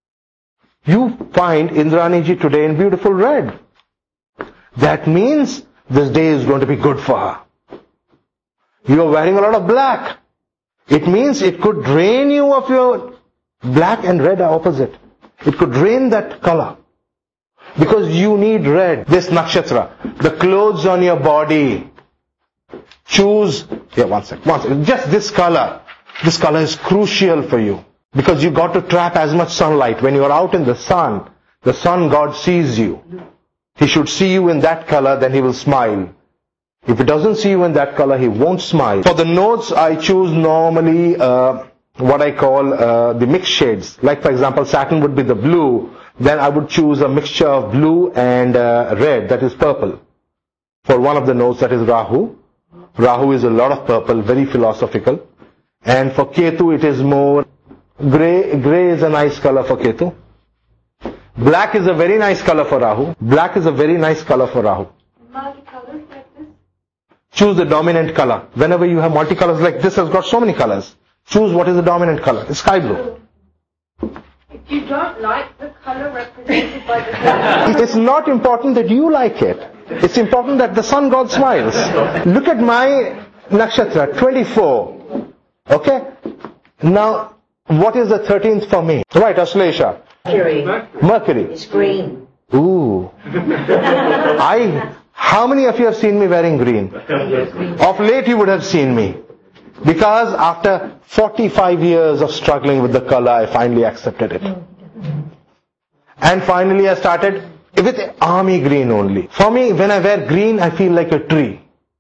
You find Indrani ji today in beautiful red. That means this day is going to be good for her. You are wearing a lot of black. It means it could drain you of your black and red are opposite. It could drain that color. Because you need red, this nakshatra. The clothes on your body. Choose, yeah, one sec, one sec. Just this color. This color is crucial for you. Because you got to trap as much sunlight. When you are out in the sun, the sun god sees you. He should see you in that color, then he will smile. If he doesn't see you in that color, he won't smile. For the notes, I choose normally uh, what I call uh, the mixed shades. Like for example, satin would be the blue. Then I would choose a mixture of blue and uh, red, that is purple. For one of the notes, that is Rahu. Rahu is a lot of purple, very philosophical. And for Ketu, it is more grey. Grey is a nice color for Ketu. Black is a very nice color for Rahu. Black is a very nice color for Rahu. Multi-colors like this? Choose the dominant color. Whenever you have multicolors like this, has got so many colors. Choose what is the dominant color. It's sky blue. If you don't like the color represented by the It's not important that you like it. It's important that the sun god smiles. Look at my nakshatra, twenty-four. Okay? Now, what is the thirteenth for me? Right, Ashlesha. Mercury. Mercury. It's green. Ooh. I, how many of you have seen me wearing green? Of late you would have seen me. Because after forty-five years of struggling with the color, I finally accepted it. And finally I started with army green only. For me, when I wear green, I feel like a tree.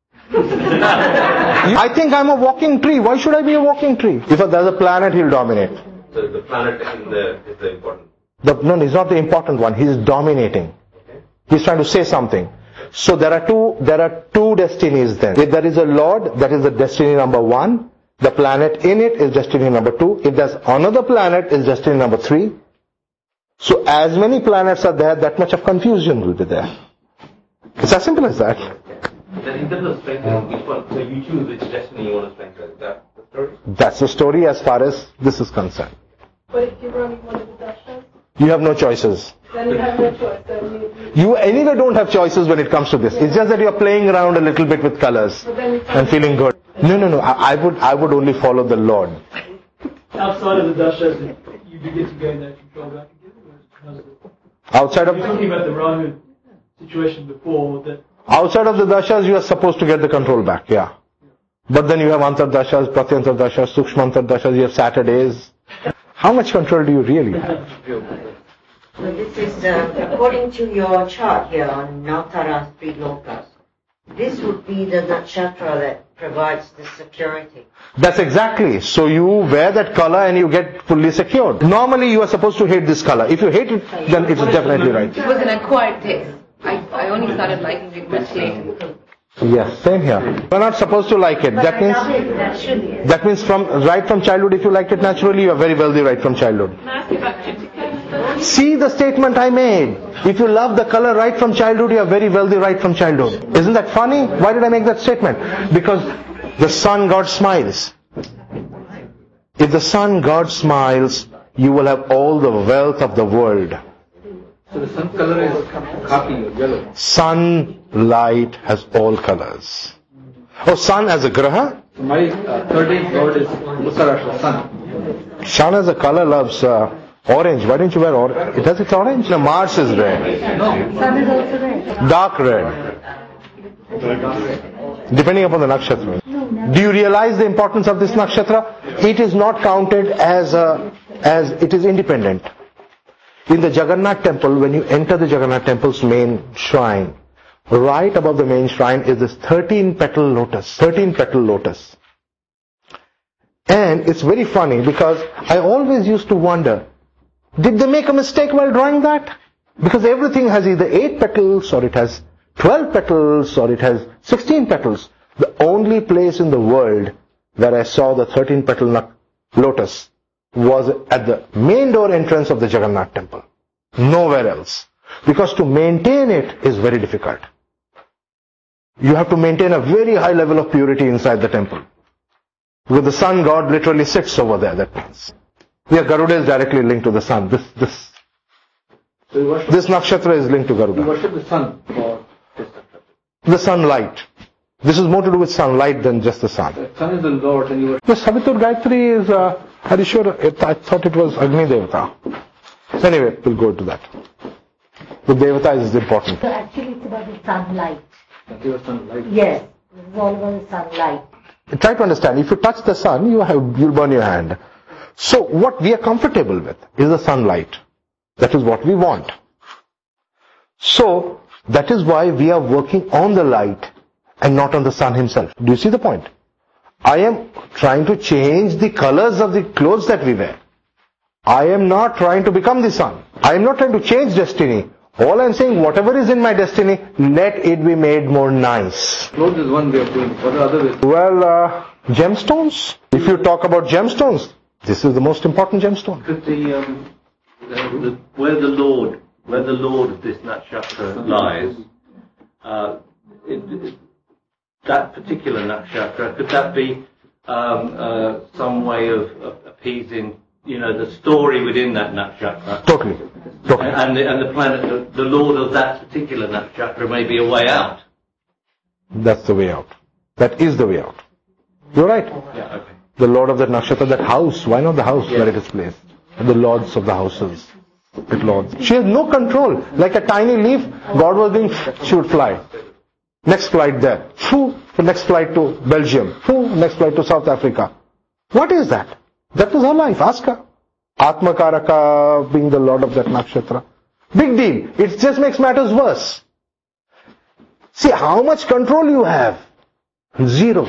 I think I'm a walking tree. Why should I be a walking tree? If there's a planet, he'll dominate. So the planet in the, is the important. The, no, he's not the important one. He's dominating. He's trying to say something. So there are two, there are two destinies then. If there is a Lord, that is the destiny number one. The planet in it is destiny number two. If there's another planet, is destiny number three. So as many planets are there, that much of confusion will be there. It's as simple as that. Then in terms of strengthening, which one? So you choose which destiny you want to strengthen. Is that the story? That's the story as far as this is concerned. But if you're running one of the dashas, You have no choices. then you have no choice. Then you, you, You anyway don't have choices when it comes to this. It's just that you're playing around a little bit with colors but then you and feeling good. No, no, no. I, I would, I would only follow the Lord. Outside of the dashas, you begin to gain that control back again? Or how's it? Outside You were of, talking about the Rahu situation before, that Outside of the dashas, you are supposed to get the control back, yeah. But then you have antardashas, pratyantardashas, sukshmantardashas, you have Saturdays. How much control do you really have? So this is, uh, according to your chart here on Nautara three lokas, this would be the nakshatra that provides the security. That's exactly. So you wear that color and you get fully secured. Normally you are supposed to hate this color. If you hate it, then it's definitely right. It was an acquired taste. I, I only started liking it much later. Yes, same here. You're not supposed to like it. That means that means from right from childhood, if you liked it naturally, you are very wealthy right from childhood. See the statement I made. If you love the color right from childhood, you are very wealthy right from childhood. Isn't that funny? Why did I make that statement? Because the sun god smiles. If the sun god smiles, you will have all the wealth of the world. So the sun color is khaki or yellow. Sunlight has all colors. Oh, sun as a graha? So my uh, thirteenth lord is Uttarashtra, sun. Sun as a color loves uh, orange. Why don't you wear orange? It has its orange? No, Mars is red. No. Sun is also red. Dark red. Depending upon the nakshatra. Do you realize the importance of this nakshatra? It is not counted as a, as it is independent. In the Jagannath temple, when you enter the Jagannath temple's main shrine, right above the main shrine is this thirteen petal lotus. thirteen petal lotus. And it's very funny because I always used to wonder, did they make a mistake while drawing that? Because everything has either eight petals or it has twelve petals or it has sixteen petals. The only place in the world where I saw the thirteen petal lotus was at the main door entrance of the Jagannath temple. Nowhere else. Because to maintain it is very difficult. You have to maintain a very high level of purity inside the temple. Because the sun god literally sits over there, that means. Yeah, Garuda is directly linked to the sun. This this so this nakshatra is linked to Garuda. You worship the sun for this nakshatra. The sunlight. This is more to do with sunlight than just the sun. The sun is the Lord and you worship. The Savitur Gayatri is, uh, are you sure? It, I thought it was Agni Devata. Anyway, we'll go to that. The Devata is important. So actually it's about the sunlight. sunlight. Yes, it's all about the sunlight. Try to understand. If you touch the sun, you have, you'll burn your hand. So what we are comfortable with is the sunlight. That is what we want. So that is why we are working on the light and not on the sun himself. Do you see the point? I am trying to change the colors of the clothes that we wear. I am not trying to become the sun. I am not trying to change destiny. All I am saying, whatever is in my destiny, let it be made more nice. Clothes is one way of doing it. What are other ways? Well, uh, gemstones. If you talk about gemstones, this is the most important gemstone. Could the, um, the, the where the Lord, where the Lord of this nakshatra lies, uh, it, it, that particular nakshatra, could that be um, uh, some way of, of appeasing, you know, the story within that nakshatra? Totally. Totally. And the, and the planet, the, the Lord of that particular nakshatra may be a way out. That's the way out. That is the way out. You're right. Yeah, okay. The Lord of that nakshatra, that house, why not the house yes. where it is placed? The lords of the houses. It lords. She has no control. Like a tiny leaf, God was being, she would fly. Next flight there. Foo, next flight to Belgium. Foo, next flight to South Africa. What is that? That was her life. Ask her. Atmakaraka being the lord of that nakshatra. Big deal. It just makes matters worse. See how much control you have. Zero.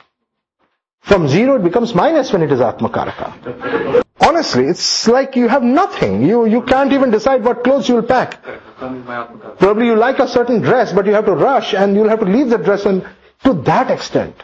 From zero it becomes minus when it is Atmakaraka. Honestly, it's like you have nothing. You, you can't even decide what clothes you will pack. Probably you like a certain dress, but you have to rush and you'll have to leave the dress, and to that extent.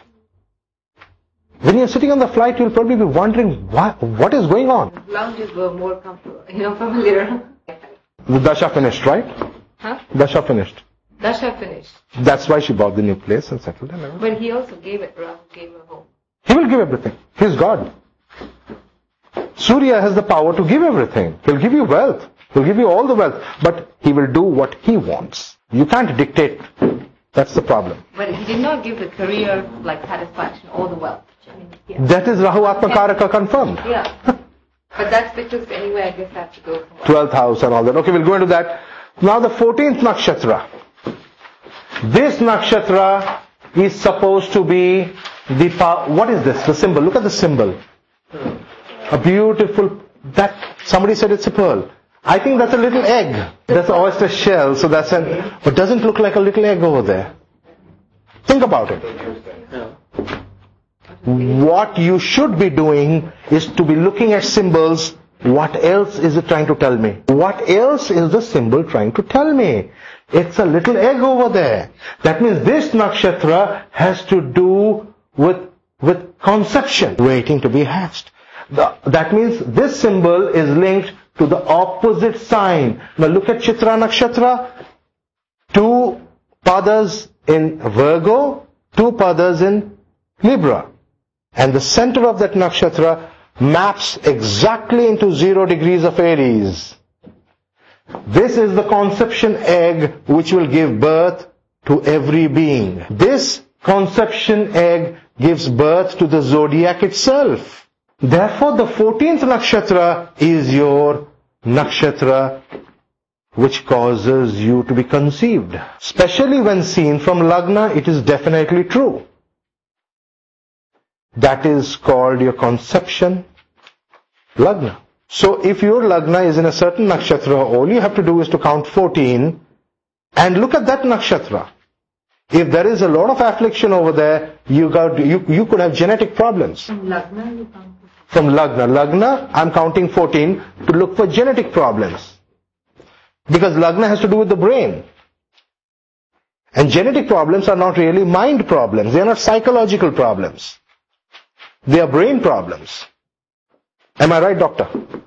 When you're sitting on the flight, you'll probably be wondering what, what is going on. Lounges were more comfortable, you know, familiar. The Dasha finished, right? Huh? Dasha finished. Dasha finished. That's why she bought the new place and settled in. But he also gave it, Ram gave her home. He will give everything. He's God. Surya has the power to give everything. He'll give you wealth. He'll give you all the wealth. But he will do what he wants. You can't dictate. That's the problem. But he did not give the career, like, satisfaction or the wealth. I mean, yeah. That is Rahu Atmakaraka confirmed. Yeah. But that's because anyway, I guess I have to go somewhere. twelfth house and all that. Okay, we'll go into that. Now the fourteenth nakshatra. This nakshatra is supposed to be the power. What is this? The symbol. Look at the symbol. A beautiful, that, somebody said it's a pearl. I think that's a little egg. That's an oyster shell, so that's an, but doesn't look like a little egg over there. Think about it. What you should be doing is to be looking at symbols. What else is it trying to tell me? What else is the symbol trying to tell me? It's a little egg over there. That means this nakshatra has to do with, with conception waiting to be hatched. The, that means this symbol is linked to the opposite sign. Now look at Chitra nakshatra. Two padas in Virgo, two padas in Libra. And the center of that nakshatra maps exactly into zero degrees of Aries. This is the conception egg which will give birth to every being. This conception egg gives birth to the zodiac itself. Therefore, the fourteenth nakshatra is your nakshatra which causes you to be conceived. Especially when seen from Lagna, it is definitely true. That is called your conception Lagna. So if your Lagna is in a certain nakshatra, all you have to do is to count fourteen and look at that nakshatra. If there is a lot of affliction over there, you got you, you could have genetic problems. From Lagna you count? From Lagna. Lagna, I'm counting fourteen to look for genetic problems. Because Lagna has to do with the brain. And genetic problems are not really mind problems. They are not psychological problems. They are brain problems. Am I right, doctor?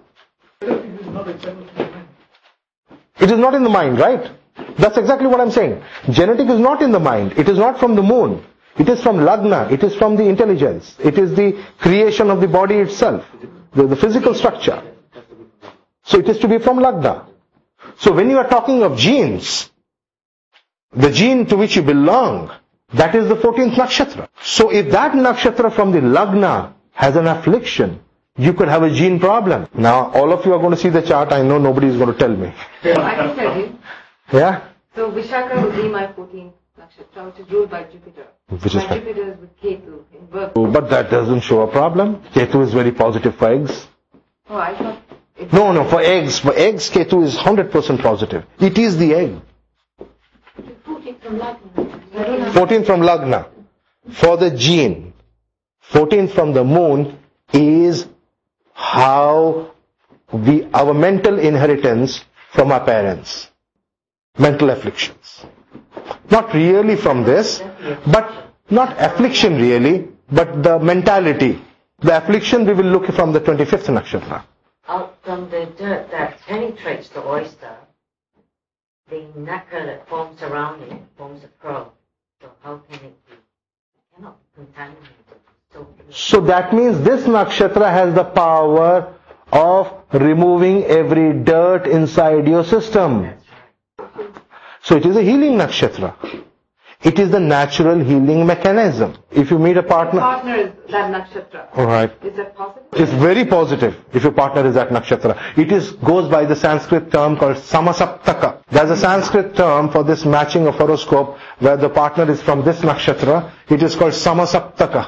It is not in the mind, right? That's exactly what I'm saying. Genetic is not in the mind. It is not from the moon. It is from Lagna. It is from the intelligence. It is the creation of the body itself. The, the physical structure. So it is to be from Lagna. So when you are talking of genes, the gene to which you belong, that is the fourteenth nakshatra. So if that nakshatra from the Lagna has an affliction, you could have a gene problem. Now all of you are going to see the chart. I know nobody is going to tell me. So I can tell you. Yeah? So Vishaka would be my fourteenth nakshatra, which is ruled by Jupiter. Which is my fine. Jupiter is with Ketu in Virgo. But that doesn't show a problem. Ketu is very positive for eggs. Oh, I thought it No, no, for eggs. For eggs, Ketu is one hundred percent positive. It is the egg. fourteen from Lagna. I don't know. fourteen from Lagna. For the gene. fourteen from the moon is how we, our mental inheritance from our parents. Mental afflictions. Not really from this, but not affliction really, but the mentality. The affliction we will look from the twenty-fifth nakshatra. Out from the dirt that penetrates the oyster, the nacre that forms around it forms a pearl. So how can it be? It cannot be contaminated. So, So that means this nakshatra has the power of removing every dirt inside your system. So it is a healing nakshatra. It is the natural healing mechanism. If you meet a partner... partner is that nakshatra. Alright. Is that positive? It's very positive if your partner is that nakshatra. It is goes by the Sanskrit term called samasaptaka. There's a Sanskrit term for this matching of horoscope where the partner is from this nakshatra. It is called samasaptaka.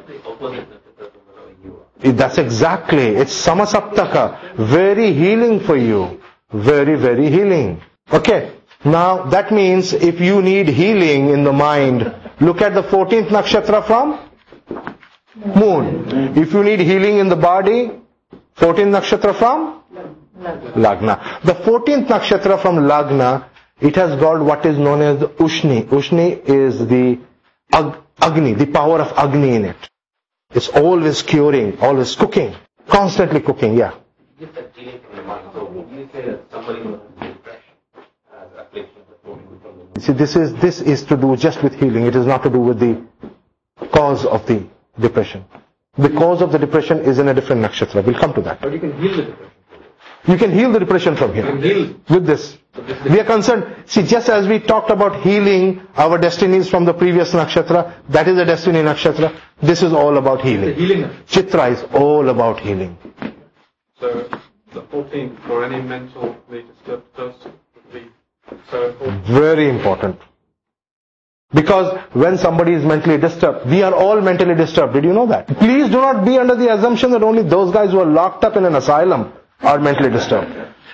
It, that's exactly. It's samasaptaka. Very healing for you. Very, very healing. Okay. Now that means if you need healing in the mind, look at the fourteenth nakshatra from moon. If you need healing in the body, fourteenth nakshatra from Lagna. The fourteenth nakshatra from Lagna, it has got what is known as the Ushni. Ushni is the Ag- Agni, the power of Agni in it. It's always curing, always cooking, constantly cooking, yeah. You said healing from the mind. So when you say that somebody who has depression has affliction from the See, this is, this is to do just with healing. It is not to do with the cause of the depression. The cause of the depression is in a different nakshatra. We'll come to that. But you can heal the depression. You can heal the depression from here. You can heal. With this. We are concerned, see, just as we talked about healing our destinies from the previous nakshatra, that is a destiny nakshatra. This is all about healing. healing. Chitra is all about healing. So the fourteenth for any mental need to would be so important. Very important. Because when somebody is mentally disturbed, we are all mentally disturbed. Did you know that? Please do not be under the assumption that only those guys who are locked up in an asylum are mentally disturbed.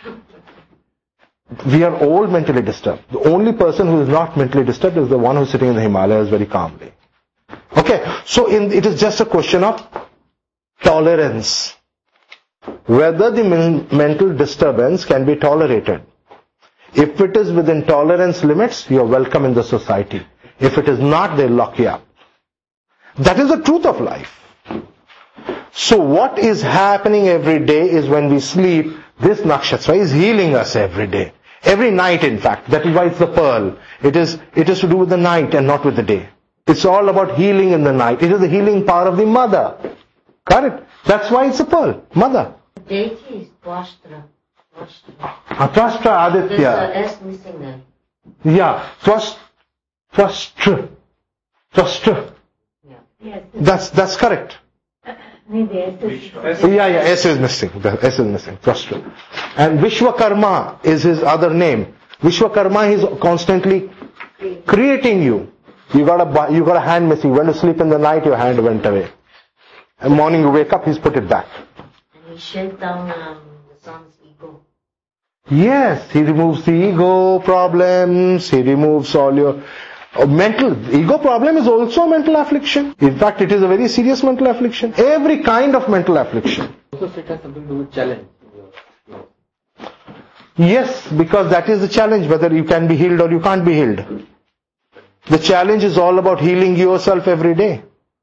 We are all mentally disturbed. The only person who is not mentally disturbed is the one who is sitting in the Himalayas very calmly. Okay, so in, it is just a question of tolerance. Whether the men, mental disturbance can be tolerated. If it is within tolerance limits, you are welcome in the society. If it is not, they'll lock you up. That is the truth of life. So what is happening every day is when we sleep, this nakshatra is healing us every day. Every night, in fact. That is why it's the pearl. It is, it is to do with the night and not with the day. It's all about healing in the night. It is the healing power of the mother. Got it? That's why it's a pearl. Mother. The deity is Twashtra. Twashtra Aditya. There's an S missing there. Yeah. Twash, Twashtra. Twashtra. Yes. That's, that's correct. Maybe S is Yeah, yeah, S is missing. The S is missing. Twashtra. And Vishwakarma is his other name. Vishwakarma is constantly creating you. You got a, you got a hand missing. You went to sleep in the night, your hand went away. And morning you wake up, he's put it back. And he shed down um, the son's ego. Yes, he removes the ego problems, he removes all your uh, mental, ego problem is also a mental affliction. In fact, it is a very serious mental affliction. Every kind of mental affliction. Also, it has something to do with challenge. Yes, because that is the challenge, whether you can be healed or you can't be healed. The challenge is all about healing yourself every day.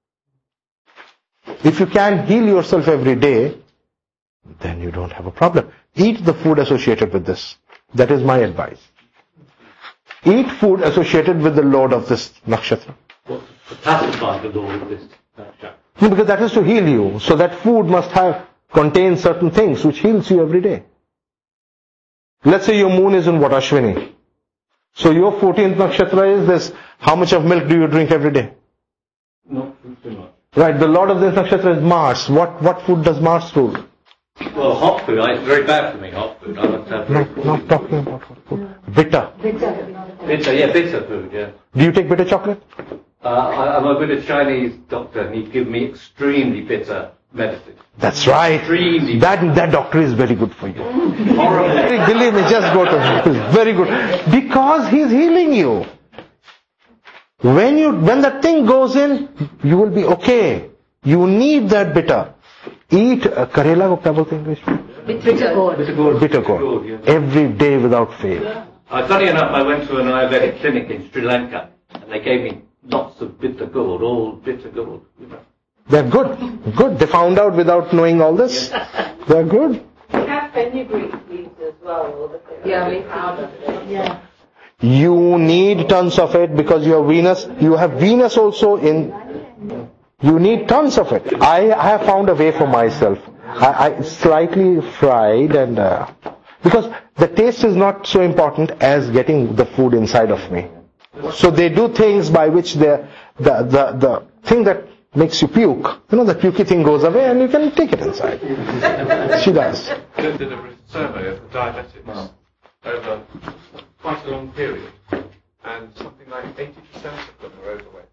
If you can heal yourself every day, then you don't have a problem. Eat the food associated with this. That is my advice. Eat food associated with the Lord of this nakshatra. What's to pacify the Lord of this nakshatra? No, because that is to heal you. So that food must have contain certain things which heals you every day. Let's say your moon is in what, Ashwini. So your fourteenth nakshatra is this. How much of milk do you drink every day? Not too much. Right, the Lord of this nakshatra is Mars. What what food does Mars rule? Well, hot food. It's very bad for me, hot food. I must have No, not talking about hot food. Bitter. bitter, yeah, bitter food, yeah. Do you take bitter chocolate? Uh, I, I'm a bit of Chinese doctor, and he's given me extremely bitter medicine. That's right. Extremely That that doctor is very good for you. horrible. Believe me, just go to him. He's very good. Because he's healing you. When you when that thing goes in, you will be okay. You need that bitter. Eat uh, Karela, what do you English? Bitter gourd. Bitter gourd. Bitter gourd. Yeah. Every day without fail. Uh, funny enough, I went to an Ayurvedic clinic in Sri Lanka, and they gave me lots of bitter gourd, all bitter gourd. You know. They're good. Good. They found out without knowing all this. They're good. We have fenugreek leaves as well. All the Yeah, we we powder. Yeah. You need tons of it because you have Venus. You have Venus also in. You need tons of it. I, I have found a way for myself. I, I slightly fried and uh, because the taste is not so important as getting the food inside of me. So they do things by which the the the, the thing that makes you puke, you know, the pukey thing goes away and you can take it inside. She does. Did did a survey of the diabetics over quite a long period, and something like eighty percent of them are overweight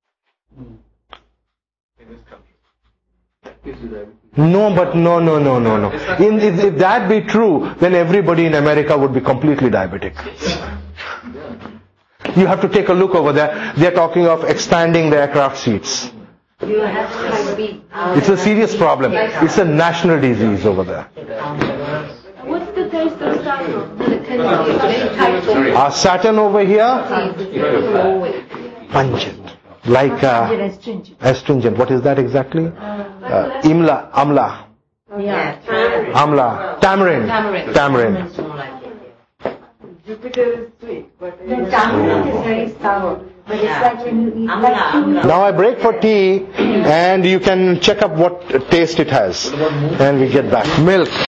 in this country. No, but no, no, no, no, no. In, if, if that be true, then everybody in America would be completely diabetic. You have to take a look over there. They're talking of expanding the aircraft seats. You have to be. It's a serious problem. It's a national disease over there. What's the taste of saffron? Very tight. Our Saturn over here, pungent. Like uh, astringent. What is that exactly? Uh, imla, amla. Yeah. Amla. Tamarind. Tamarind. Jupiter is sweet, but it The is tamarind is very sour. But it's like when you eat that thing. Now I break for tea and you can check up what taste it has. And we get back. Milk.